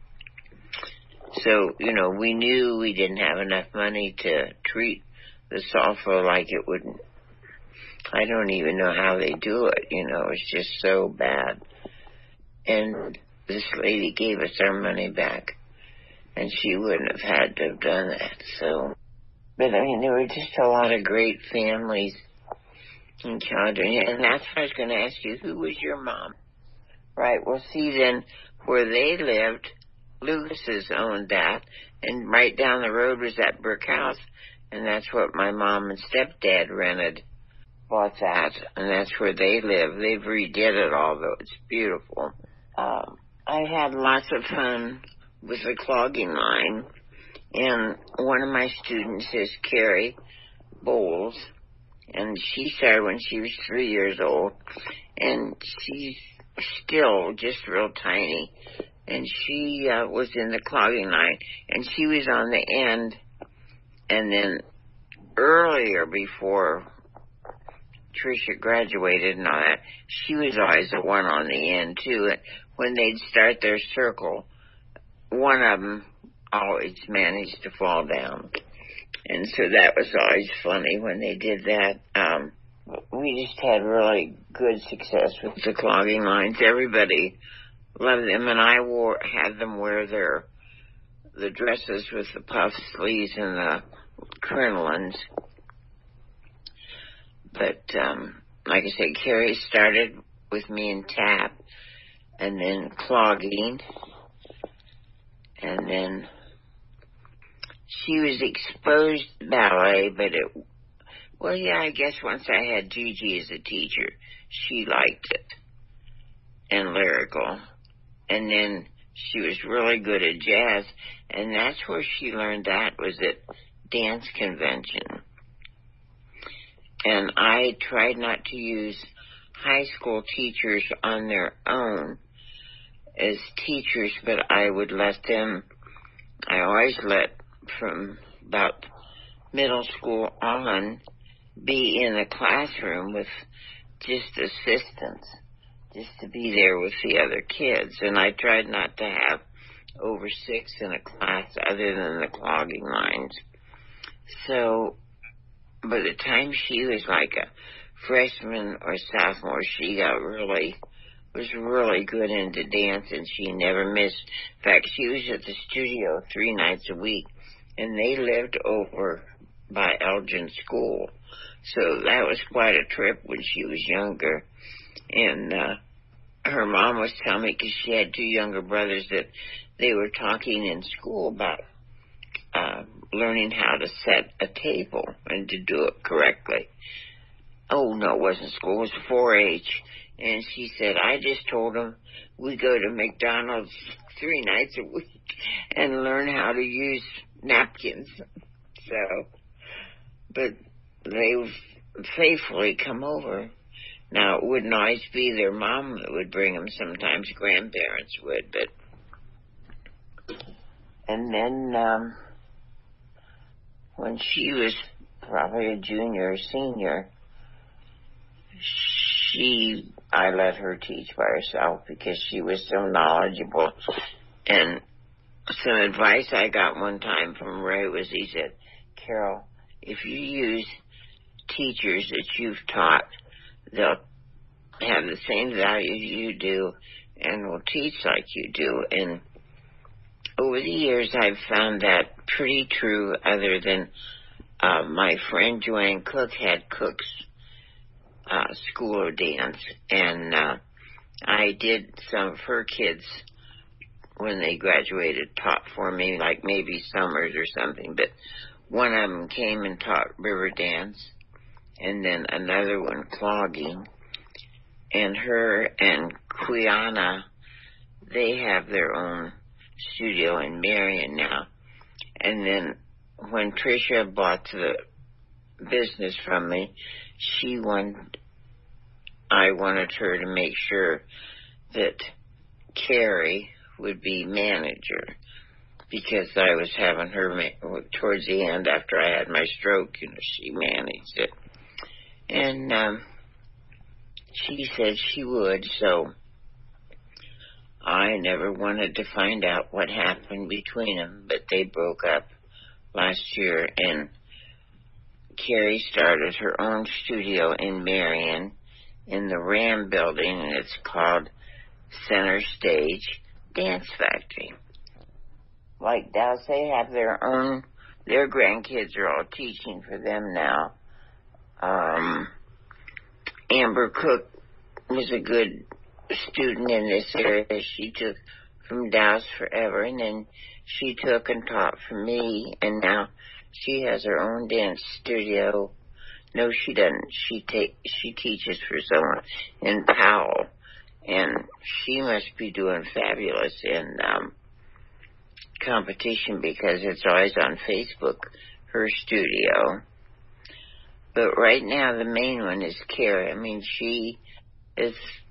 So, you know, we knew we didn't have enough money to treat the sulfur like it would. I don't even know how they do it, you know, it's just so bad. And this lady gave us our money back, and she wouldn't have had to have done that, so. But, I mean, there were just a lot of great families in Caledonia, and that's what I was going to ask you, who was your mom? Right, well, see, then, where they lived, Lucas's owned that, and right down the road was that brick house, and that's what my mom and stepdad rented. Bought that, and that's where they live. They've redid it all, though. It's beautiful. Um, I had lots of fun with the clogging line, and one of my students is Carrie Bowles, and she started when she was three years old, and she's still just real tiny, and she uh, was in the clogging line, and she was on the end, and then earlier before Tricia graduated and all that, she was always the one on the end too. When they'd start their circle, one of them always managed to fall down, and so that was always funny when they did that. Um, we just had really good success with the clogging lines. Everybody loved them, and I wore had them wear their the dresses with the puff sleeves and the crinolines. But, um, like I said, Carrie started with me in tap, and then clogging, and then she was exposed to ballet, but it, well, yeah, I guess once I had Gigi as a teacher, she liked it, and lyrical, and then she was really good at jazz, and that's where she learned that, was at dance convention. And I tried not to use high school teachers on their own as teachers, but I would let them, I always let from about middle school on be in a classroom with just assistants, just to be there with the other kids. And I tried not to have over six in a class other than the clogging lines. So by the time she was like a freshman or sophomore, she got really, was really good into dance, and she never missed. In fact, she was at the studio three nights a week, and they lived over by Elgin School. So that was quite a trip when she was younger. And uh, her mom was telling me, because she had two younger brothers, that they were talking in school about uh, learning how to set a table and to do it correctly. Oh, no, it wasn't school. It was four H. And she said, I just told them we go to McDonald's three nights a week and learn how to use napkins. So, but they faithfully come over. Now, it wouldn't always be their mom that would bring them. Sometimes grandparents would, but... And then, um, when she was probably a junior or senior, she, I let her teach by herself because she was so knowledgeable and some advice I got one time from Ray was he said, Carol, if you use teachers that you've taught, they'll have the same values you do and will teach like you do. And over the years, I've found that pretty true, other than uh, my friend Joanne Cook had Cook's uh, school of dance, and uh, I did some of her kids when they graduated taught for me, like maybe summers or something, but one of them came and taught river dance, and then another one clogging, and her and Quiana, they have their own studio in Marion now. And then when Tricia bought the business from me, she wanted, I wanted her to make sure that Carrie would be manager, because I was having her ma- towards the end after I had my stroke, you know, she managed it. And um, she said she would, so I never wanted to find out what happened between them, but they broke up last year, and Carrie started her own studio in Marion in the Ram building, and it's called Center Stage Dance Factory. Like Dallas, they have their own, their grandkids are all teaching for them now. Um, Amber Cook was a good student in this area. She took from Dallas forever, and then she took and taught for me, and now she has her own dance studio. No, she doesn't. She take she teaches for someone in Powell, and she must be doing fabulous in um, competition, because it's always on Facebook, her studio. But right now, the main one is Carrie. I mean, she is,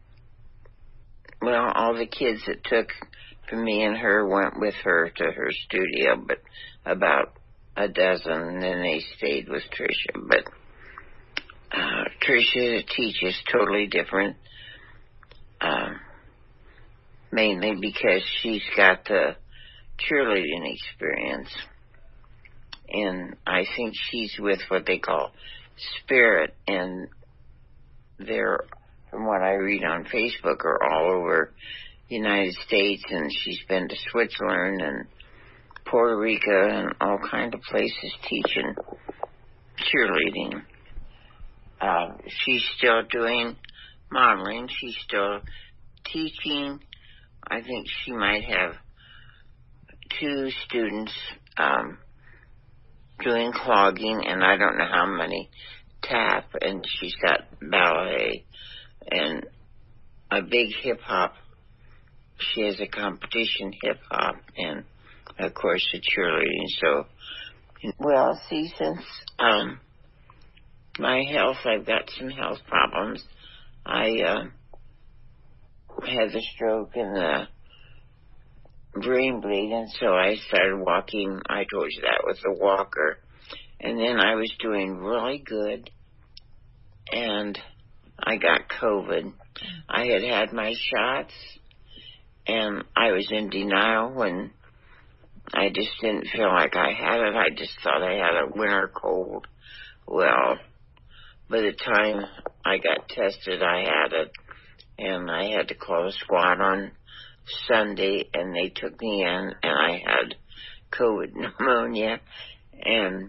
well, all the kids that took from me and her went with her to her studio, but about a dozen, and then they stayed with Tricia. But uh, Tricia teaches totally different, uh, mainly because she's got the cheerleading experience. And I think she's with what they call Spirit, and they're, from what I read on Facebook, are all over the United States, and she's been to Switzerland and Puerto Rico and all kinds of places teaching cheerleading. Uh, she's still doing modeling. She's still teaching. I think she might have two students um, doing clogging, and I don't know how many tap, and she's got ballet and a big hip-hop. She has a competition hip-hop and, of course, the cheerleading. So, well, see, since um, my health, I've got some health problems. I uh, had the stroke and the brain bleed, and so I started walking. I told you that, with the walker. And then I was doing really good, and I got COVID. I had had my shots, and I was in denial when I just didn't feel like I had it. I just thought I had a winter cold. Well, by the time I got tested, I had it, and I had to call the squad on Sunday, and they took me in, and I had COVID pneumonia and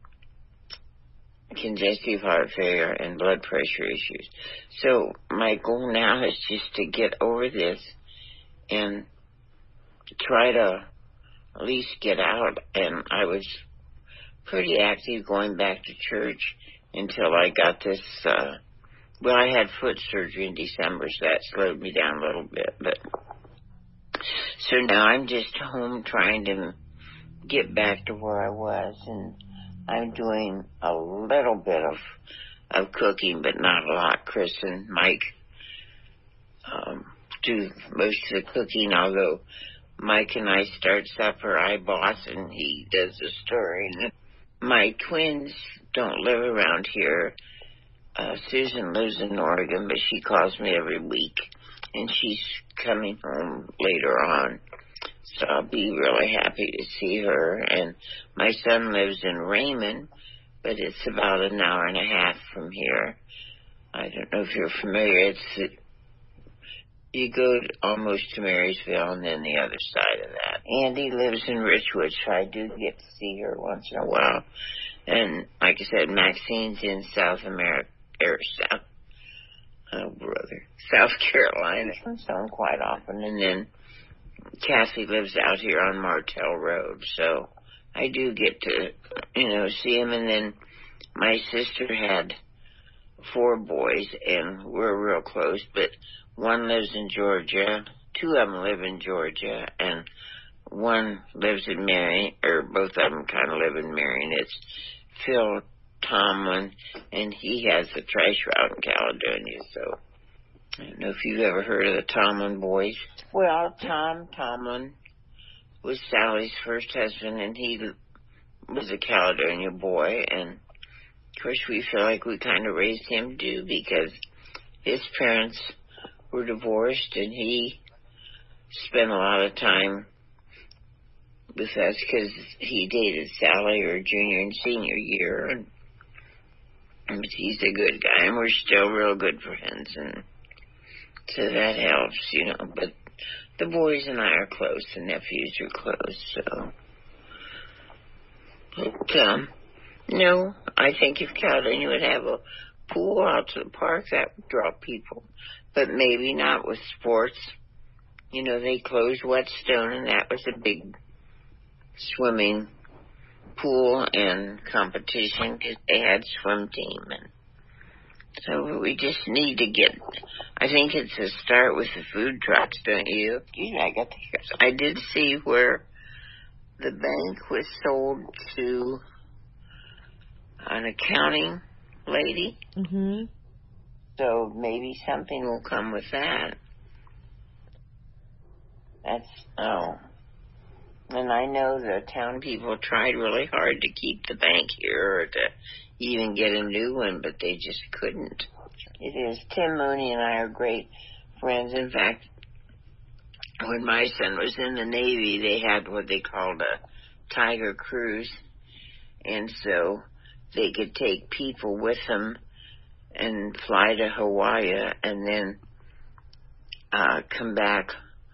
congestive heart failure and blood pressure issues. So my goal now is just to get over this and try to at least get out. And I was pretty active going back to church until I got this, uh, well, I had foot surgery in December, so that slowed me down a little bit, but so now I'm just home trying to get back to where I was, and I'm doing a little bit of of cooking, but not a lot. Chris and Mike um, do most of the cooking, although Mike and I start supper. I boss, and he does the stirring. My twins don't live around here. Uh, Susan lives in Oregon, but she calls me every week, and she's coming home later on. So I'll be really happy to see her. And my son lives in Raymond, but it's about an hour and a half from here. I don't know if you're familiar. It's you go almost to Marysville and then the other side of that. Andy lives in Richwood, so I do get to see her once in a while. And like I said, Maxine's in South America, or South, oh brother, South Carolina, so quite often. And then Kathy lives out here on Martell Road, so I do get to, you know, see him. And then my sister had four boys, and we're real close, but one lives in Georgia, two of them live in Georgia, and one lives in Marion, or both of them kind of live in Marion. It's Phil Tomlin, and he has the trash route in Caledonia, so I don't know if you've ever heard of the Tomlin boys. Well, Tom Tomlin was Sally's first husband, and he was a Caledonia boy, and of course we feel like we kind of raised him too, because his parents were divorced, and he spent a lot of time with us because he dated Sally her junior and senior year, and, and he's a good guy, and we're still real good friends, and so that helps, you know. But the boys and I are close, the nephews are close, so. But, um, no, I think if Caledonia would have a pool out to the park, that would draw people, but maybe not with sports. You know, they closed Whetstone, and that was a big swimming pool and competition because they had swim team, and so we just need to get, I think it's a start with the food trucks, don't you? Excuse me, I got the hairs. I did see where the bank was sold to an accounting lady. Mm-hmm. So maybe something will come with that. That's, oh. And I know the town people tried really hard to keep the bank here or to even get a new one, but they just couldn't. It is. Tim Mooney and I are great friends. In fact, when my son was in the Navy, they had what they called a Tiger Cruise. And so they could take people with them and fly to Hawaii and then uh, come back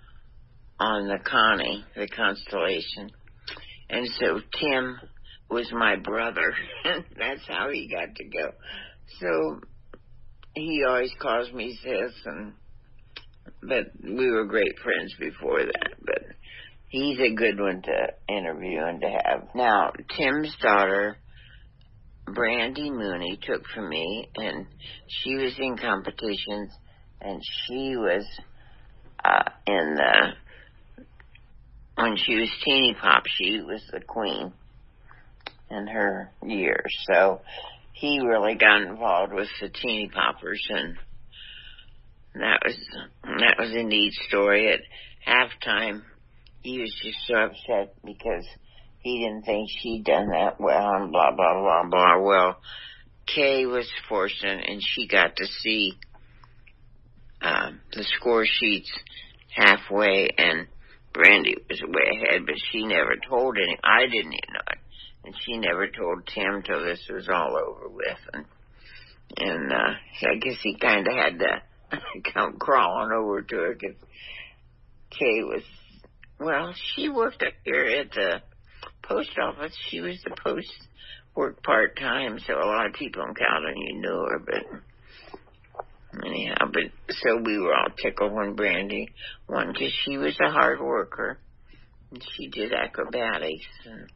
on the Connie, the Constellation. And so Tim was my brother. That's how he got to go. So he always calls me sis, and but we were great friends before that. But he's a good one to interview and to have. Now, Tim's daughter, Brandy Mooney, took from me, and she was in competitions, and she was uh, in the, when she was teeny pop, she was the queen in her years. So he really got involved with the teeny poppers, and that was that was a neat story. At halftime, he was just so upset because he didn't think she'd done that well, and blah, blah, blah, blah. Well, Kay was fortunate, and she got to see uh, the score sheets halfway, and Brandy was way ahead, but she never told any. I didn't even know it. And she never told Tim till this was all over with. And, and uh, I guess he kind of had to come crawling over to her because Kay was, well, she worked up here at the post office. She was the post, worked part-time, so a lot of people in Caledonia knew her, but anyhow, but so we were all tickled when Brandy won because she was a hard worker, and she did acrobatics, and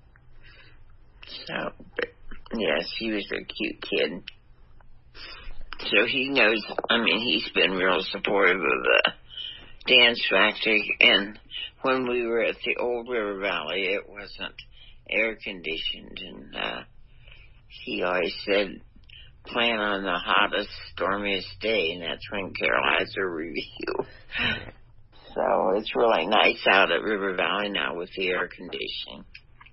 so, but yeah, she was a cute kid. So he knows, I mean, he's been real supportive of the Dance Factory, and when we were at the old River Valley, it wasn't air conditioned, and uh, he always said, plan on the hottest, stormiest day, and that's when Carol has her review. So it's really nice out at River Valley now with the air conditioning.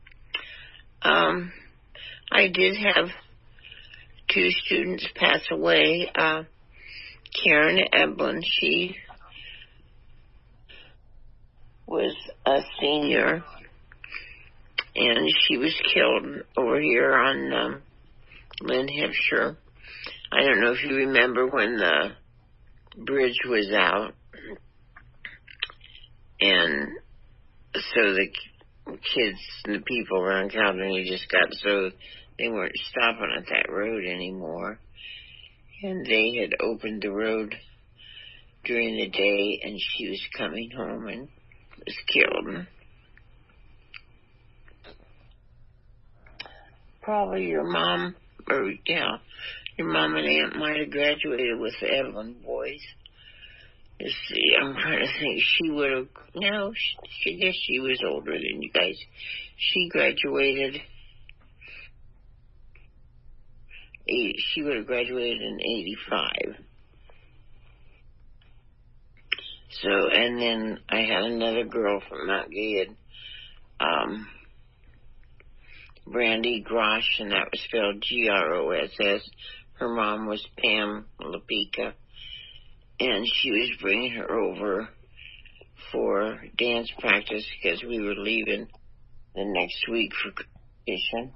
Um, I did have two students pass away. Uh, Karen Eblin, she was a senior, and she was killed over here on um, Lynn Hampshire. I don't know if you remember when the bridge was out, and so the kids and the people around Caledonia just got so they weren't stopping at that road anymore, and they had opened the road during the day, and she was coming home and was killed. Probably your mom, or yeah, your mom and aunt might have graduated with the Evelyn boys. Let's see, I'm trying to think. She would have, no, she, I guess she was older than you guys. She graduated, eight, she would have graduated in eighty-five. So, and then I had another girl from Mount Gilead, um, Brandy Grosh, and that was spelled G R O S S. Her mom was Pam Lapika, and she was bringing her over for dance practice because we were leaving the next week for competition.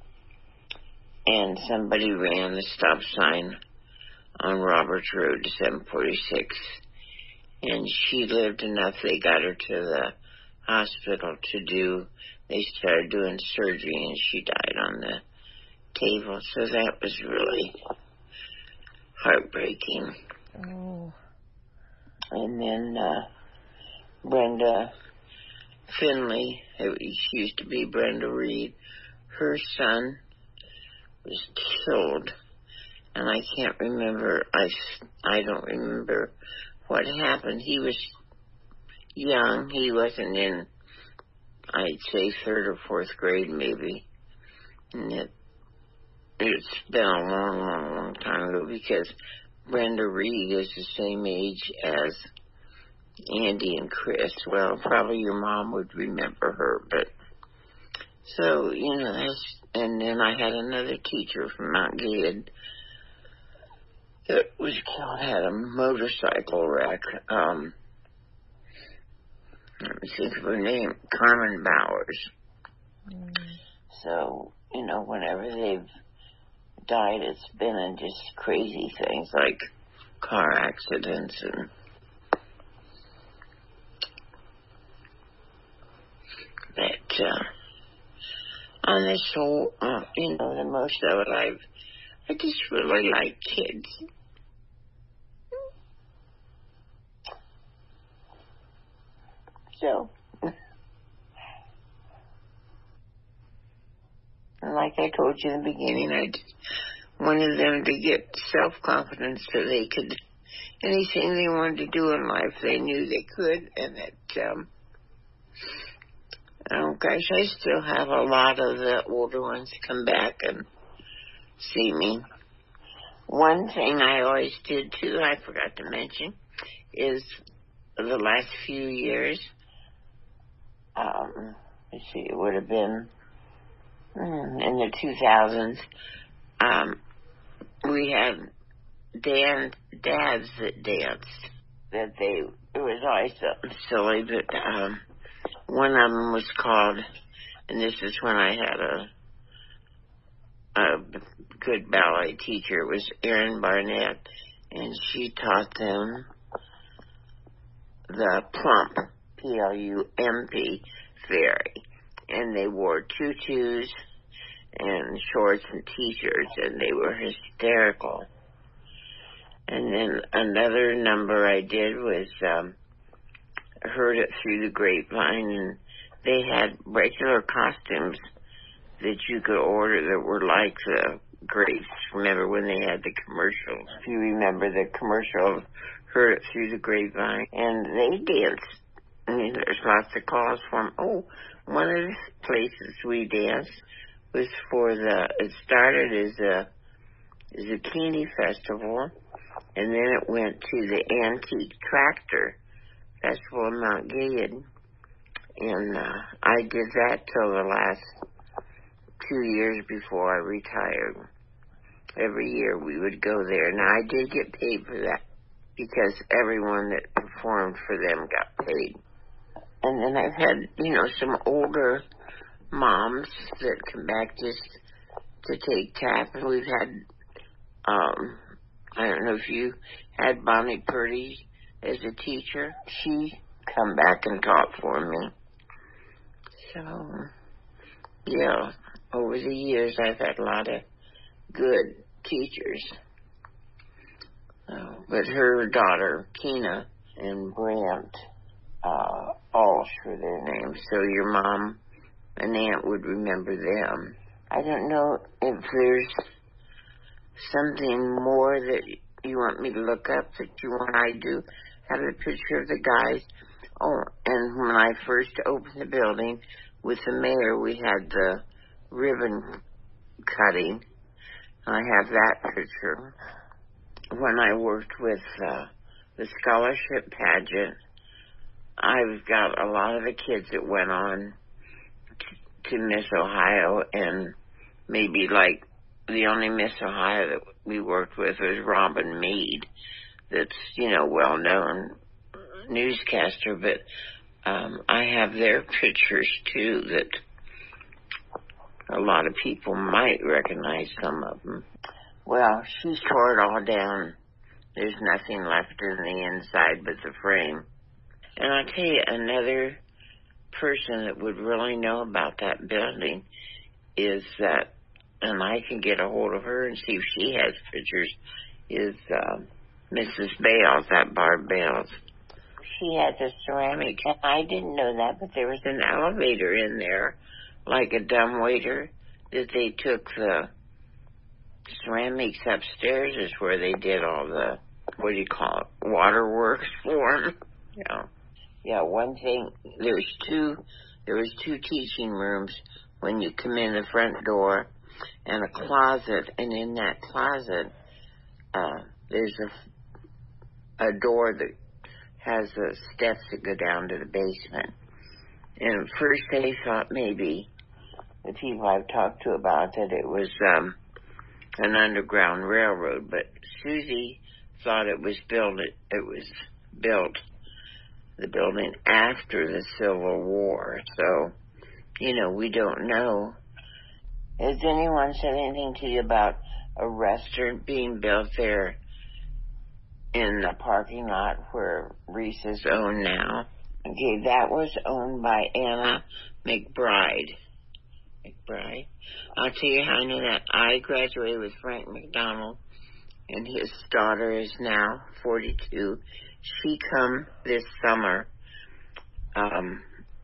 And somebody ran the stop sign on Roberts Road to seven forty-six. And she lived enough, they got her to the hospital to do, they started doing surgery, and she died on the table. So that was really heartbreaking. Oh. And then uh, Brenda Finley, she used to be Brenda Reed, her son was killed, and I can't remember, I, I don't remember what happened. He was young. He wasn't in, I'd say, third or fourth grade, maybe. And it, it's been a long, long, long time ago because Brenda Reed is the same age as Andy and Chris. Well, probably your mom would remember her, but so, you know, that's, and then I had another teacher from Mount Gilead that was killed, had a motorcycle wreck. Um, let me think of her name, Carmen Bowers. Mm. So, you know, whenever they've died, it's been in just crazy things like car accidents and that, uh, on this whole, uh, you know, the most of it, I've, I just really like kids. So, and like I told you in the beginning, I just wanted them to get self-confidence so they could, anything they wanted to do in life, they knew they could, and that, um, oh gosh, I still have a lot of the older ones come back and see me. One thing I always did too, I forgot to mention, is the last few years, um, let's see, it would have been mm, in the two thousands, um, we had dan- dads that danced, that they, it was always something silly, but um, one of them was called, and this is when I had a, a good ballet teacher, it was Erin Barnett, and she taught them the Plump, P L U M P, fairy. And they wore tutus and shorts and t-shirts, and they were hysterical. And then another number I did was um, Heard It Through the Grapevine, and they had regular costumes that you could order that were like the Grapes. Remember when they had the commercials? If you remember the commercial of Heard It Through the Grapevine, and they danced. I mean, there's lots of calls for them. Oh, one of the places we danced was for the, it started as a Zucchini Festival, and then it went to the Antique Tractor Festival in Mount Gilead, and uh, I did that till the last two years before I retired. Every year we would go there. Now, I did get paid for that because everyone that performed for them got paid. And then I've had, you know, some older moms that come back just to take tap. And we've had, um, I don't know if you had Bonnie Purdy as a teacher. She come back and taught for me. So, yeah, over the years I've had a lot of good teachers. Uh, but her daughter, Keena, and Brant, uh, Walsh were their names. So your mom and aunt would remember them. I don't know if there's something more that you want me to look up that you want I do. Have a picture of the guys. Oh, and when I first opened the building with the mayor, we had the ribbon cutting. I have that picture. When I worked with uh, the scholarship pageant, I've got a lot of the kids that went on t- to Miss Ohio, and maybe like the only Miss Ohio that we worked with was Robin Meade, that's, you know, well-known newscaster, but um, I have their pictures too that a lot of people might recognize some of them. Well, she's tore it all down. There's nothing left in the inside but the frame. And I'll tell you, another person that would really know about that building is that, and I can get a hold of her and see if she has pictures, is uh, Missus Bales, that Barb Bales. She has a ceramic, and I didn't know that, but there was an elevator in there, like a dumbwaiter, that they took the ceramics upstairs is where they did all the, what do you call it, waterworks for them. Yeah. Yeah, one thing, there's two, there was two teaching rooms when you come in the front door, and a closet, and in that closet, uh, there's a, a door that has the steps that go down to the basement. And at first they thought maybe, the people I've talked to about that it was um, an underground railroad, but Susie thought it was built, it, it was built, the building after the Civil War. So, you know, we don't know. Has anyone said anything to you about a restaurant being built there in the parking lot where Reese is owned now? Okay, that was owned by Anna McBride. McBride. I'll tell you how I know that. I graduated with Frank McDonald, and his daughter is now forty-two. She come this summer um,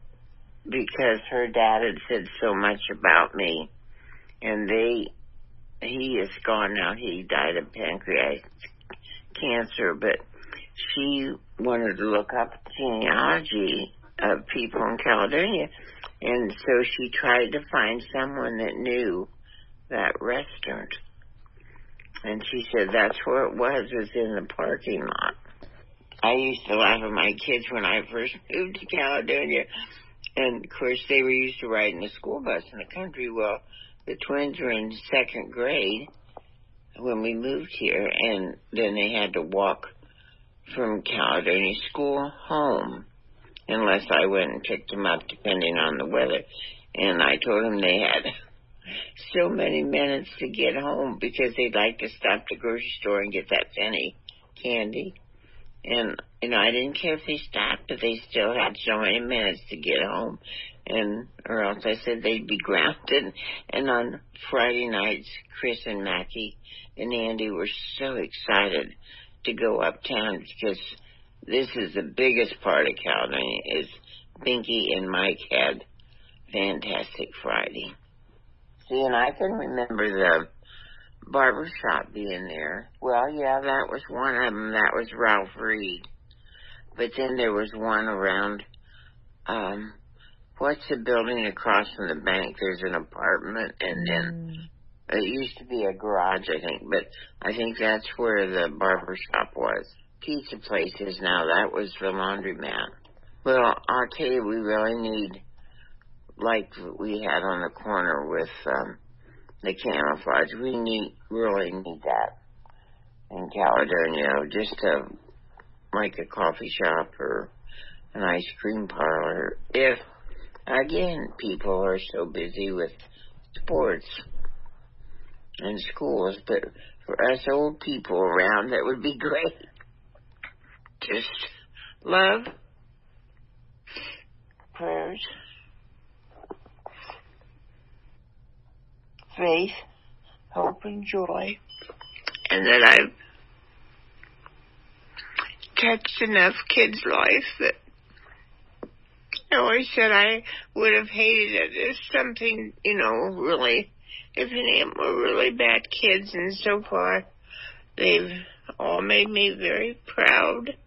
because her dad had said so much about me, and they, he is gone now. He died of pancreatic cancer, but she wanted to look up genealogy of people in Caledonia, and so she tried to find someone that knew that restaurant. And she said that's where it was, was in the parking lot. I used to laugh at my kids when I first moved to Caledonia, and of course they were used to riding the school bus in the country. Well, the twins were in second grade when we moved here, and then they had to walk from Caledonia school home, unless I went and picked them up, depending on the weather. And I told them they had so many minutes to get home because they'd like to stop at the grocery store and get that penny candy. And, you know, I didn't care if they stopped, but they still had so many minutes to get home. And, or else I said they'd be grounded. And on Friday nights, Chris and Mackie and Andy were so excited to go uptown because this is the biggest part of Caledonia, is Binky and Mike had Fantastic Friday. See, and I can remember the barber shop being there. Well, yeah, that was one of them. That was Ralph Reed. But then there was one around, um, what's the building across from the bank? There's an apartment, and then mm. it used to be a garage, I think, but I think that's where the barber shop was. Pizza places now, that was the laundromat. Well, I'll tell you, we really need, like we had on the corner with um, the camouflage, we need really need that in Caledonia, just to, like a coffee shop or an ice cream parlor if, again, people are so busy with sports and schools. But for us old people around, that would be great. Just love, prayers, faith, hope, and joy. And that I've touched enough kids' life that I always said I would have hated it if something, you know, really, if any of them were really bad kids. And so far, they've all made me very proud.